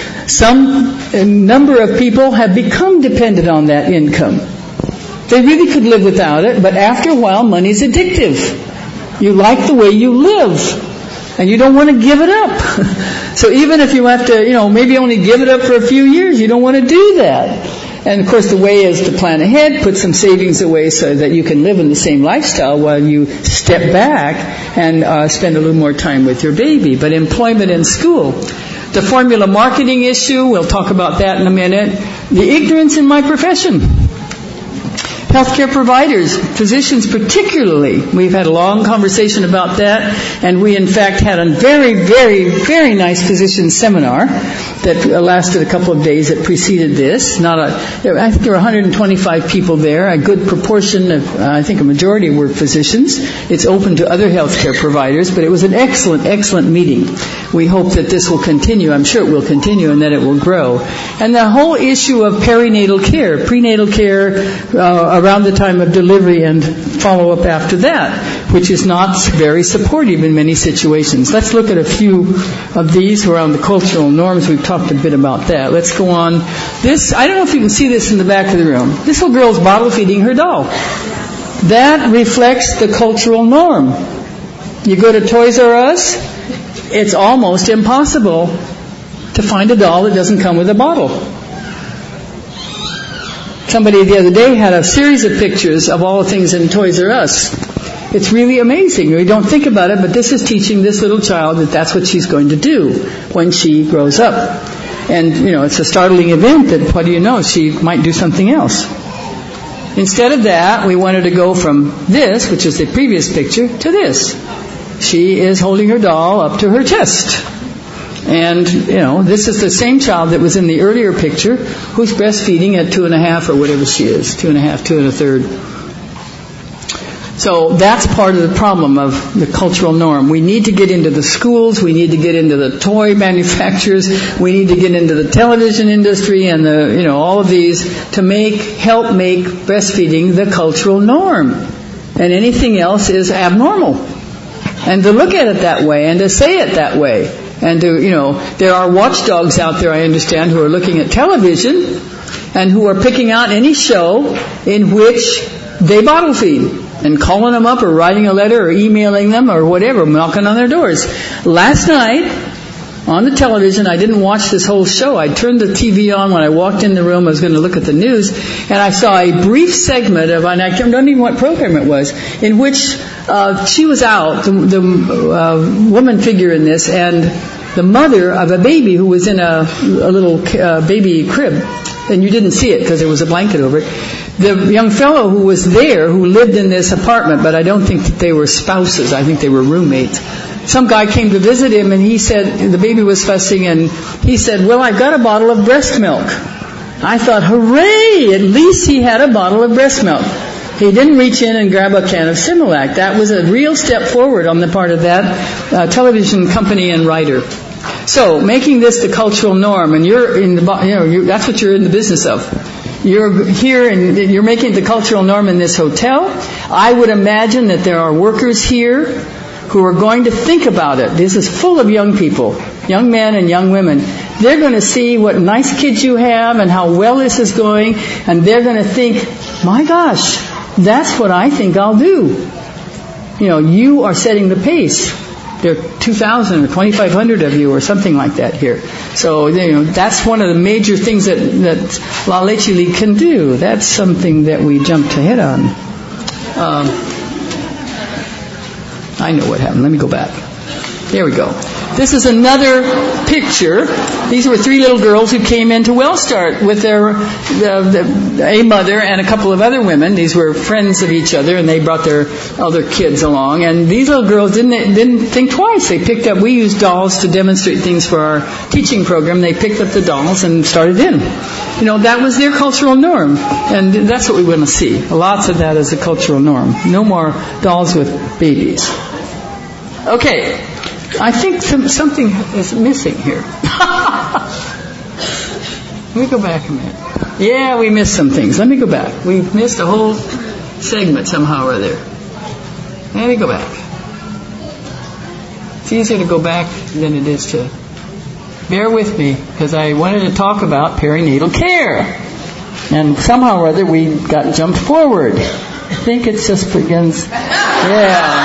A number of people have become dependent on that income. They really could live without it, but after a while, money's addictive. You like the way you live, and you don't want to give it up. So even if you have to, maybe only give it up for a few years, you don't want to do that. And of course, the way is to plan ahead, put some savings away so that you can live in the same lifestyle while you step back and spend a little more time with your baby. But employment and school. The formula marketing issue, we'll talk about that in a minute. The ignorance in my profession. Healthcare providers, physicians particularly. We've had a long conversation about that, and we in fact had a very, very, very nice physician seminar that lasted a couple of days that preceded this. I think there were 125 people there. A good proportion of, I think a majority were physicians. It's open to other healthcare providers, but it was an excellent, excellent meeting. We hope that this will continue. I'm sure it will continue and that it will grow. And the whole issue of perinatal care, prenatal care, around the time of delivery and follow-up after that, which is not very supportive in many situations. Let's look at a few of these around the cultural norms. We've talked a bit about that. Let's go on. This, I don't know if you can see this in the back of the room. This little girl's bottle feeding her doll. That reflects the cultural norm. You go to Toys R Us, it's almost impossible to find a doll that doesn't come with a bottle. Somebody the other day had a series of pictures of all the things in Toys R Us. It's really amazing. We don't think about it, but this is teaching this little child that that's what she's going to do when she grows up. And, it's a startling event that, what do you know, she might do something else. Instead of that, we wanted to go from this, which is the previous picture, to this. She is holding her doll up to her chest. And, this is the same child that was in the earlier picture who's breastfeeding at 2.5 or whatever she is, 2.5, 2 1/3. So that's part of the problem of the cultural norm. We need to get into the schools, we need to get into the toy manufacturers, we need to get into the television industry and all of these to help make breastfeeding the cultural norm. And anything else is abnormal. And to look at it that way and to say it that way. And there are watchdogs out there, I understand, who are looking at television and who are picking out any show in which they bottle feed and calling them up or writing a letter or emailing them or whatever, knocking on their doors. Last night on the television, I didn't watch this whole show. I turned the TV on when I walked in the room. I was going to look at the news, and I saw a brief segment of, and I don't even know what program it was, in which she was out, the woman figure in this, and the mother of a baby who was in a little baby crib, and you didn't see it because there was a blanket over it. The young fellow who was there, who lived in this apartment, but I don't think that they were spouses. I think they were roommates. Some guy came to visit him, and he said, the baby was fussing, and he said, well, I've got a bottle of breast milk. I thought, hooray, at least he had a bottle of breast milk. He didn't reach in and grab a can of Similac. That was a real step forward on the part of that television company and writer. So, making this the cultural norm, and that's what you're in the business of. You're here and you're making the cultural norm in this hotel. I would imagine that there are workers here who are going to think about it. This is full of young people, young men and young women. They're going to see what nice kids you have and how well this is going, and they're going to think, my gosh, that's what I think I'll do. You are setting the pace. There are 2,000 or 2,500 of you or something like that here. So, that's one of the major things that La Leche League can do. That's something that we jumped ahead on. I know what happened. Let me go back. There we go. This is another picture. These were 3 little girls who came into WellStart with a mother and a couple of other women. These were friends of each other, and they brought their other kids along. And these little girls didn't think twice. They picked up. We used dolls to demonstrate things for our teaching program. They picked up the dolls and started in. That was their cultural norm, and that's what we want to see. Lots of that as a cultural norm. No more dolls with babies. Okay, I think something is missing here. Let me go back a minute. Yeah, we missed some things. Let me go back. We missed a whole segment somehow or other. Let me go back. It's easier to go back than it is to... Bear with me, because I wanted to talk about perinatal care. And somehow or other we got jumped forward. I think it just begins... Yeah.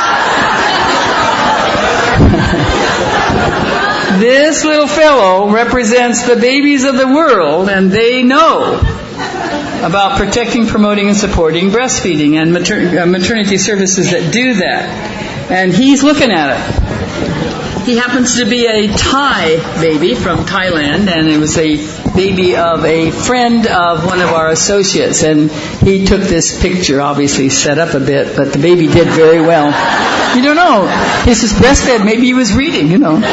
This little fellow represents the babies of the world, and they know about protecting, promoting, and supporting breastfeeding and maternity services that do that. And he's looking at it. He happens to be a Thai baby from Thailand, and it was a baby of a friend of one of our associates. And he took this picture, obviously set up a bit, but the baby did very well. You don't know. This is breastfed. Maybe he was reading,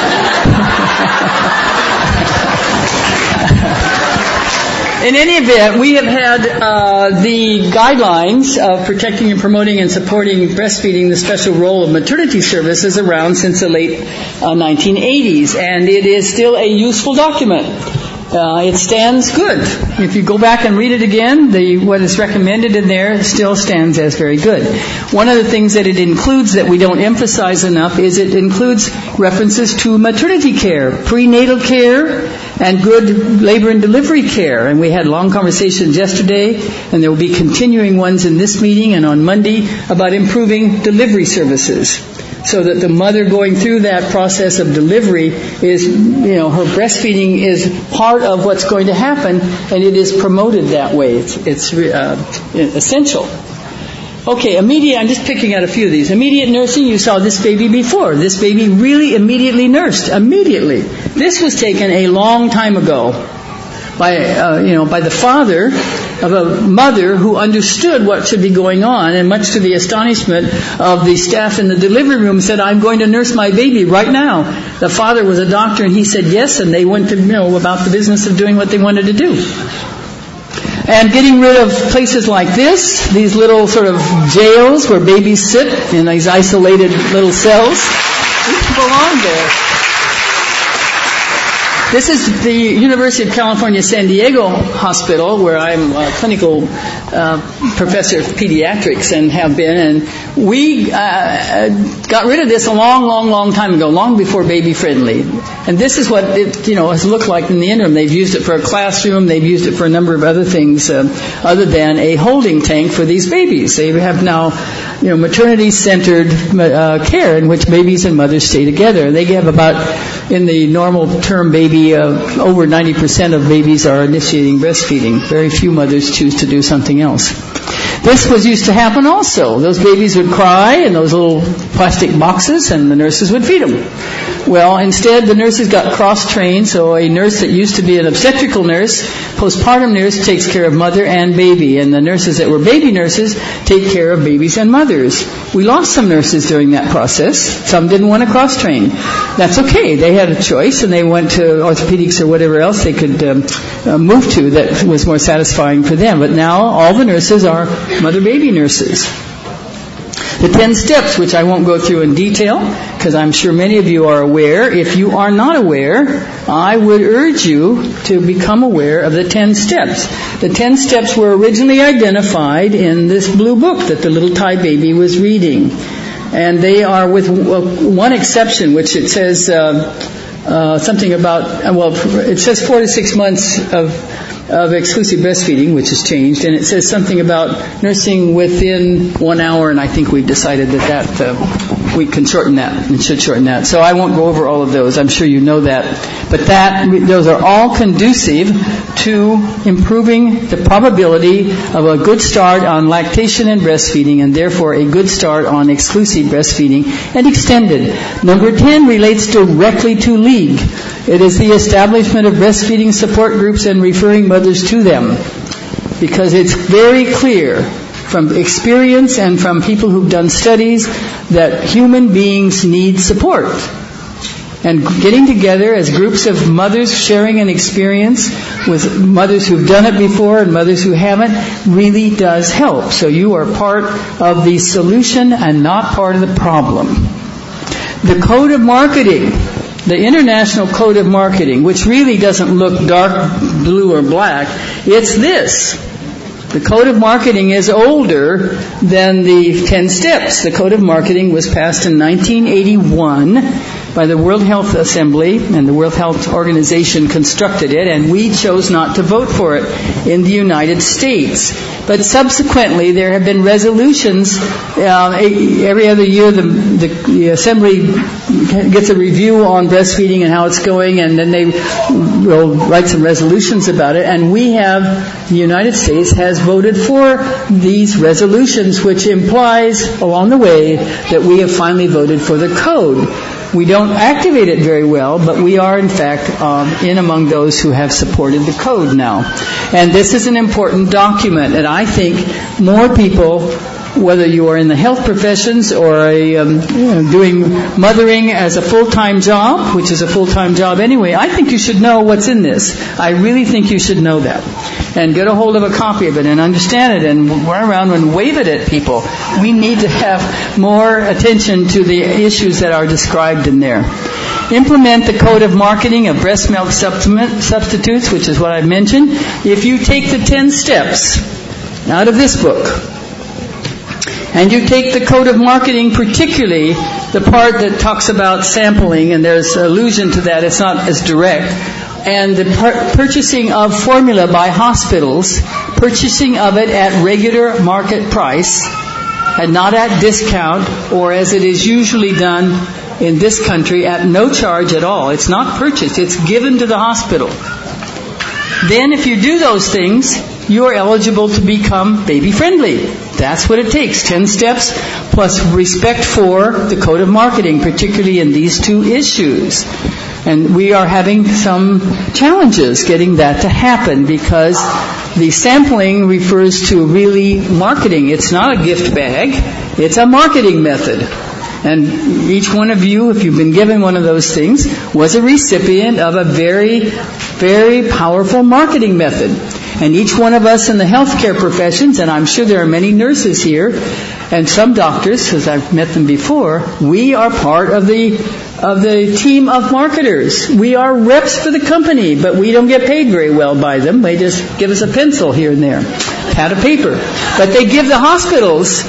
In any event, we have had the guidelines of protecting and promoting and supporting breastfeeding, the special role of maternity services, around since the late 1980s, and it is still a useful document. It stands good. If you go back and read it again, what is recommended in there still stands as very good. One of the things that it includes that we don't emphasize enough is it includes references to maternity care, prenatal care, and good labor and delivery care. And we had long conversations yesterday, and there will be continuing ones in this meeting and on Monday about improving delivery services, so that the mother going through that process of delivery is, her breastfeeding is part of what's going to happen, and it is promoted that way. It's essential. Okay, I'm just picking out a few of these. Immediate nursing, you saw this baby before. This baby really immediately nursed. Immediately. This was taken a long time ago by the father of a mother who understood what should be going on, and much to the astonishment of the staff in the delivery room said, "I'm going to nurse my baby right now." The father was a doctor, and he said yes, and they went to about the business of doing what they wanted to do. And getting rid of places like these little sort of jails where babies sit in these isolated little cells. They belong there. This is the University of California, San Diego Hospital, where I'm a clinical professor of pediatrics and have been. And we got rid of this a long time ago, long before Baby Friendly. And this is what it has looked like in the interim. They've used it for a classroom. They've used it for a number of other things other than a holding tank for these babies. They have now maternity-centered care in which babies and mothers stay together. They have about, in the normal term baby, over 90% of babies are initiating breastfeeding. Very few mothers choose to do something else. This was used to happen also. Those babies would cry in those little plastic boxes, and the nurses would feed them. Well, instead, the nurses got cross-trained, so a nurse that used to be an obstetrical nurse, postpartum nurse, takes care of mother and baby, and the nurses that were baby nurses take care of babies and mothers. We lost some nurses during that process. Some didn't want to cross-train. That's okay. They had a choice, and they went to orthopedics or whatever else they could move to that was more satisfying for them. But now all the nurses are mother-baby nurses. The 10 steps, which I won't go through in detail, because I'm sure many of you are aware. If you are not aware, I would urge you to become aware of the 10 steps. The 10 steps were originally identified in this blue book that the little Thai baby was reading. And they are, with one exception, which it says something about, it says 4 to 6 months of exclusive breastfeeding, which has changed, and it says something about nursing within 1 hour, and I think we've decided that we can shorten that and should shorten that. So I won't go over all of those. I'm sure you know that. But those are all conducive to improving the probability of a good start on lactation and breastfeeding, and therefore a good start on exclusive breastfeeding and extended. Number 10 relates directly to LEAG. It is the establishment of breastfeeding support groups and referring mothers to them. Because it's very clear from experience and from people who've done studies that human beings need support. And getting together as groups of mothers sharing an experience with mothers who've done it before and mothers who haven't really does help. So you are part of the solution and not part of the problem. The Code of Marketing, the International Code of Marketing, which really doesn't look dark blue or black, it's this. The Code of Marketing is older than the 10 steps. The Code of Marketing was passed in 1981 by the World Health Assembly, and the World Health Organization constructed it, and we chose not to vote for it in the United States. But subsequently, there have been resolutions. Every other year, the Assembly gets a review on breastfeeding and how it's going, and then they will write some resolutions about it. And we have, the United States has voted for these resolutions, which implies along the way that we have finally voted for the code. We don't activate it very well, but we are, in fact, in among those who have supported the code now. And this is an important document, and I think more people, whether you are in the health professions or doing mothering as a full-time job, which is a full-time job anyway, I think you should know what's in this. I really think you should know that. And get a hold of a copy of it and understand it and run around and wave it at people. We need to have more attention to the issues that are described in there. Implement the Code of Marketing of breast milk substitutes, which is what I've mentioned. If you take the 10 steps out of this book, and you take the Code of Marketing, particularly the part that talks about sampling, and there's allusion to that, it's not as direct, and the purchasing of formula by hospitals, purchasing of it at regular market price, and not at discount, or as it is usually done in this country, at no charge at all. It's not purchased, it's given to the hospital. Then if you do those things, you are eligible to become baby-friendly. That's what it takes. 10 steps plus respect for the Code of Marketing, particularly in these two issues. And we are having some challenges getting that to happen because the sampling refers to really marketing. It's not a gift bag. It's a marketing method. And each one of you, if you've been given one of those things, was a recipient of a very, very powerful marketing method. And each one of us in the healthcare professions, and I'm sure there are many nurses here, and some doctors, because I've met them before, we are part of the team of marketers. We are reps for the company, but we don't get paid very well by them. They just give us a pencil here and there, pad of paper. But they give the hospitals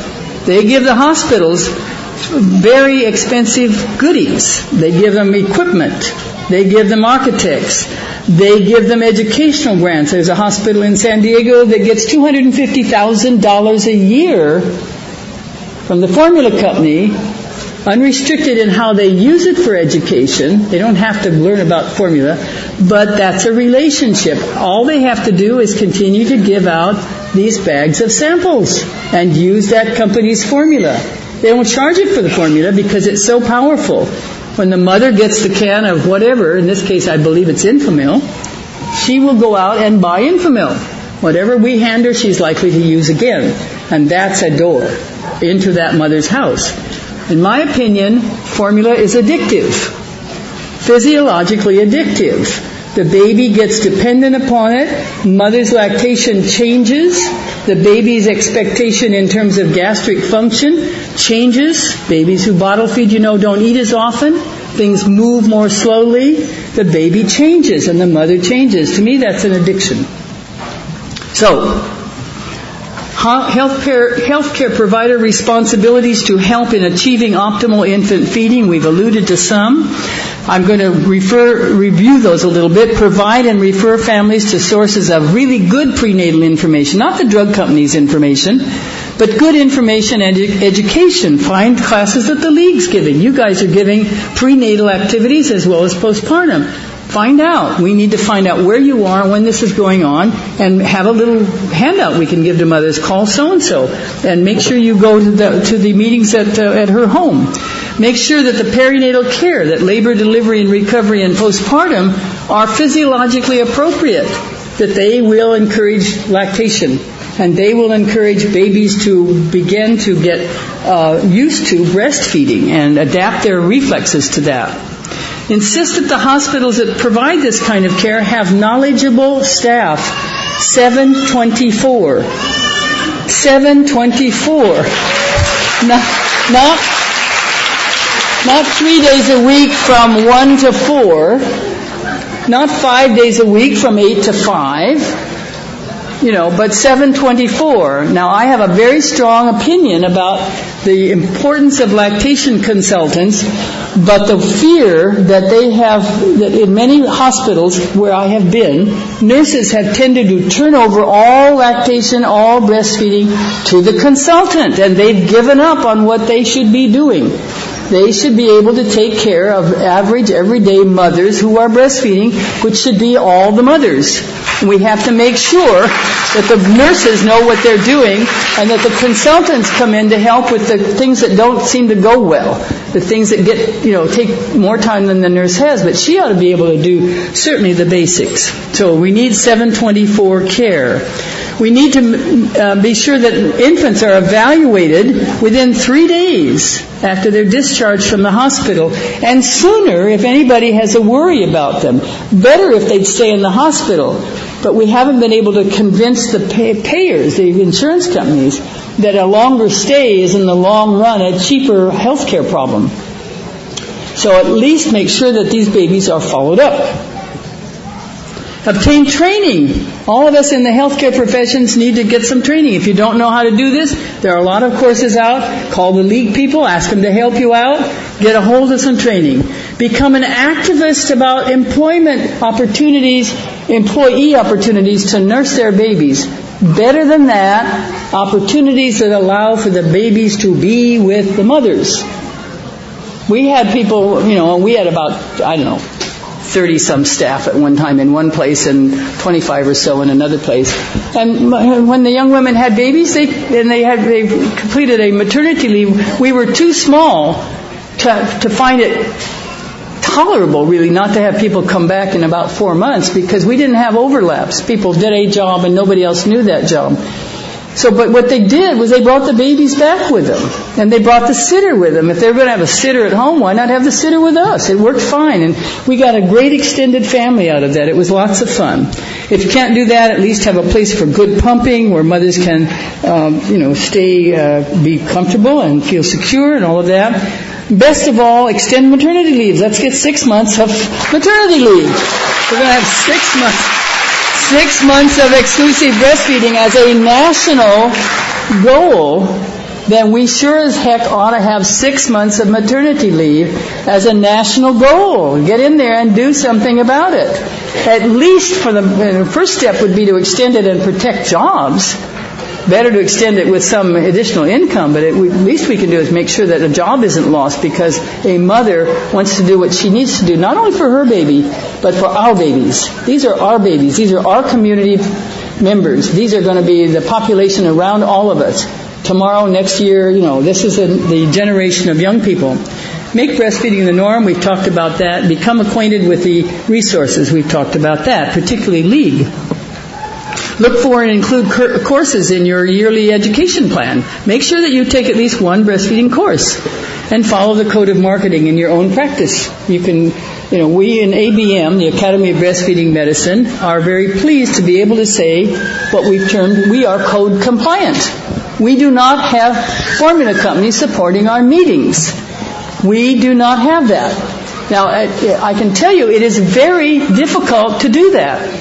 very expensive goodies. They give them equipment. They give them architects. They give them educational grants. There's a hospital in San Diego that gets $250,000 a year from the formula company, unrestricted in how they use it for education. They don't have to learn about formula, but that's a relationship. All they have to do is continue to give out these bags of samples and use that company's formula. They don't charge it for the formula because it's so powerful. When the mother gets the can of whatever, in this case I believe it's Infamil, she will go out and buy Infamil. Whatever we hand her, she's likely to use again. And that's a door into that mother's house. In my opinion, formula is addictive. Physiologically addictive. The baby gets dependent upon it. Mother's lactation changes. The baby's expectation in terms of gastric function changes. Babies who bottle feed, don't eat as often. Things move more slowly. The baby changes and the mother changes. To me, that's an addiction. So, Healthcare provider responsibilities to help in achieving optimal infant feeding. We've alluded to some. I'm going to review those a little bit. Provide and refer families to sources of really good prenatal information, not the drug company's information, but good information and education. Find classes that the League's giving. You guys are giving prenatal activities as well as postpartum. Find out. We need to find out where you are, when this is going on, and have a little handout we can give to mothers. Call so-and-so, and make sure you go to the meetings at her home. Make sure that the perinatal care, that labor, delivery, and recovery and postpartum are physiologically appropriate, that they will encourage lactation, and they will encourage babies to begin to get used to breastfeeding and adapt their reflexes to that. Insist that the hospitals that provide this kind of care have knowledgeable staff. 7/24. 7/24. Not 3 days a week from 1 to 4. Not 5 days a week from 8 to 5. But 7/24. Now, I have a very strong opinion about the importance of lactation consultants, but the fear that they have, that in many hospitals where I have been, nurses have tended to turn over all lactation, all breastfeeding to the consultant, and they've given up on what they should be doing. They should be able to take care of average, everyday mothers who are breastfeeding, which should be all the mothers. We have to make sure that the nurses know what they're doing and that the consultants come in to help with the things that don't seem to go well, the things that take more time than the nurse has. But she ought to be able to do certainly the basics. So we need 7/24 care. We need to be sure that infants are evaluated within 3 days after they're discharged from the hospital, and sooner if anybody has a worry about them. Better if they'd stay in the hospital. But we haven't been able to convince the payers, the insurance companies, that a longer stay is in the long run a cheaper health care problem. So at least make sure that these babies are followed up. Obtain training. All of us in the healthcare professions need to get some training. If you don't know how to do this, there are a lot of courses out. Call the League people, ask them to help you out. Get a hold of some training. Become an activist about employment opportunities, employee opportunities to nurse their babies. Better than that, opportunities that allow for the babies to be with the mothers. We had people, we had about, 30-some staff at one time in one place and 25 or so in another place. And when the young women had babies, they completed a maternity leave, we were too small to find it tolerable, really, not to have people come back in about 4 months because we didn't have overlaps. People did a job and nobody else knew that job. But what they did was they brought the babies back with them. And they brought the sitter with them. If they were going to have a sitter at home, why not have the sitter with us? It worked fine. And we got a great extended family out of that. It was lots of fun. If you can't do that, at least have a place for good pumping where mothers can, be comfortable and feel secure and all of that. Best of all, extend maternity leave. Let's get 6 months of maternity leave. We're going to have 6 months. 6 months of exclusive breastfeeding as a national goal, then we sure as heck ought to have 6 months of maternity leave as a national goal. Get in there and do something about it. At least the first step would be to extend it and protect jobs. Better to extend it with some additional income, but at least we can do is make sure that a job isn't lost because a mother wants to do what she needs to do, not only for her baby, but for our babies. These are our babies. These are our community members. These are going to be the population around all of us. Tomorrow, next year, this is the generation of young people. Make breastfeeding the norm. We've talked about that. Become acquainted with the resources. We've talked about that, particularly League. Look for and include courses in your yearly education plan. Make sure that you take at least one breastfeeding course and follow the code of marketing in your own practice. You can, we in ABM, the Academy of Breastfeeding Medicine, are very pleased to be able to say what we've termed, we are code compliant. We do not have formula companies supporting our meetings. We do not have that. Now, I can tell you it is very difficult to do that.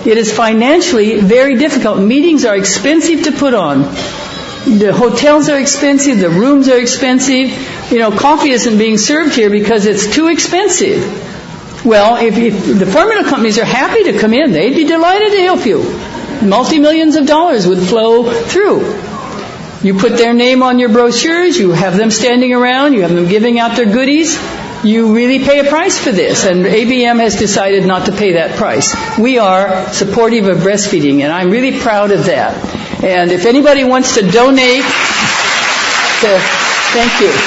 It is financially very difficult. Meetings are expensive to put on. The hotels are expensive. The rooms are expensive. Coffee isn't being served here because it's too expensive. Well, if the formula companies are happy to come in, they'd be delighted to help you. Multi-millions of dollars would flow through. You put their name on your brochures. You have them standing around. You have them giving out their goodies. You really pay a price for this, and ABM has decided not to pay that price. We are supportive of breastfeeding, and I'm really proud of that. And if anybody wants to donate, thank you.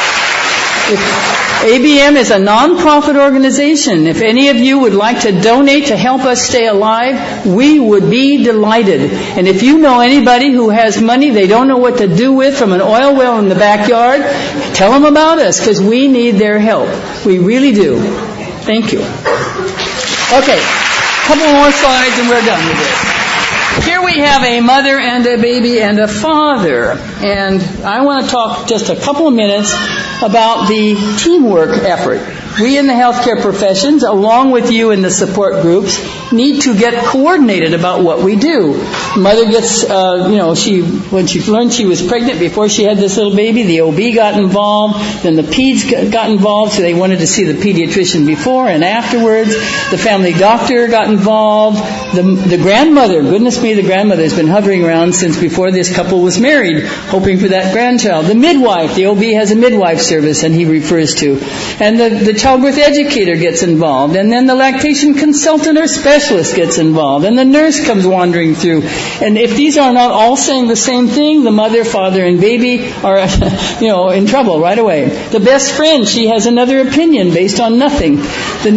ABM is a non-profit organization. If any of you would like to donate to help us stay alive, we would be delighted. And if you know anybody who has money they don't know what to do with from an oil well in the backyard, tell them about us, because we need their help. We really do. Thank you. Okay, a couple more slides and we're done with this. Here we have a mother and a baby and a father. And I want to talk just a couple of minutes about the teamwork effort. We in the healthcare professions, along with you in the support groups, need to get coordinated about what we do. Mother gets, when she learned she was pregnant before she had this little baby, the OB got involved, then the peds got involved, so they wanted to see the pediatrician before and afterwards. The family doctor got involved. The grandmother, goodness me, the grandmother has been hovering around since before this couple was married, hoping for that grandchild. The midwife, the OB has a midwife service, and he refers to. And the childbirth educator gets involved, and then the lactation consultant or specialist gets involved, and the nurse comes wandering through. And if these are not all saying the same thing, the mother, father, and baby are, in trouble right away. The best friend, she has another opinion based on nothing. The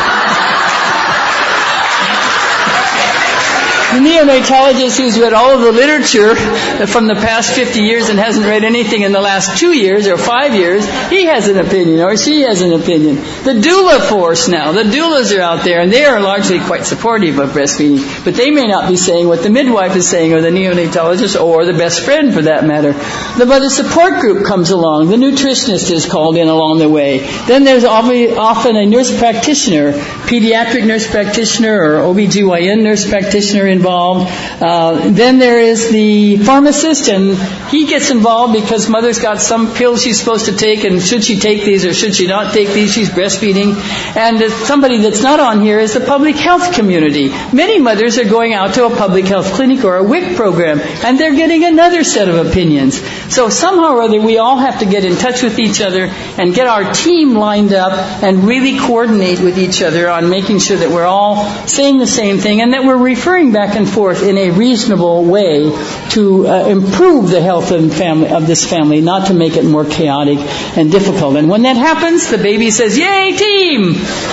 neonatologist who's read all of the literature from the past 50 years and hasn't read anything in the last 2 years or 5 years, he has an opinion or she has an opinion. The doula force now, the doulas are out there and they are largely quite supportive of breastfeeding, but they may not be saying what the midwife is saying or the neonatologist or the best friend for that matter. The mother support group comes along. The nutritionist is called in along the way. Then there's often a nurse practitioner, pediatric nurse practitioner or OBGYN nurse practitioner involved. Then there is the pharmacist, and he gets involved because mother's got some pills she's supposed to take, and should she take these or should she not take these? She's breastfeeding. And somebody that's not on here is the public health community. Many mothers are going out to a public health clinic or a WIC program, and they're getting another set of opinions. So somehow or other we all have to get in touch with each other and get our team lined up and really coordinate with each other on making sure that we're all saying the same thing and that we're referring back and forth in a reasonable way to improve the health of this family, not to make it more chaotic and difficult. And when that happens, the baby says, "Yay, team!"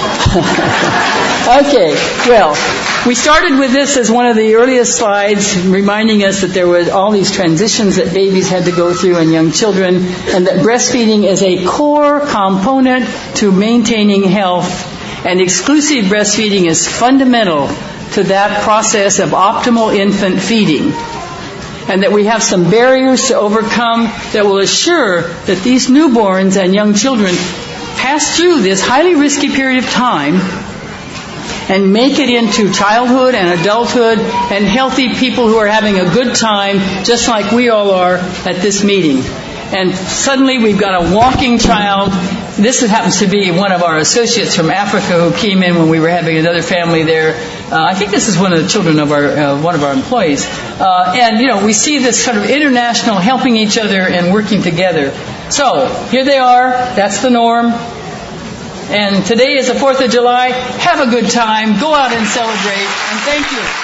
Okay, well, we started with this as one of the earliest slides, reminding us that there were all these transitions that babies had to go through and young children, and that breastfeeding is a core component to maintaining health, and exclusive breastfeeding is fundamental to that process of optimal infant feeding. And that we have some barriers to overcome that will assure that these newborns and young children pass through this highly risky period of time and make it into childhood and adulthood and healthy people who are having a good time, just like we all are at this meeting. And suddenly we've got a walking child. This happens to be one of our associates from Africa who came in when we were having another family there. I think this is one of the children of one of our employees. And we see this sort of international helping each other and working together. So here they are. That's the norm. And today is the 4th of July. Have a good time. Go out and celebrate. And thank you.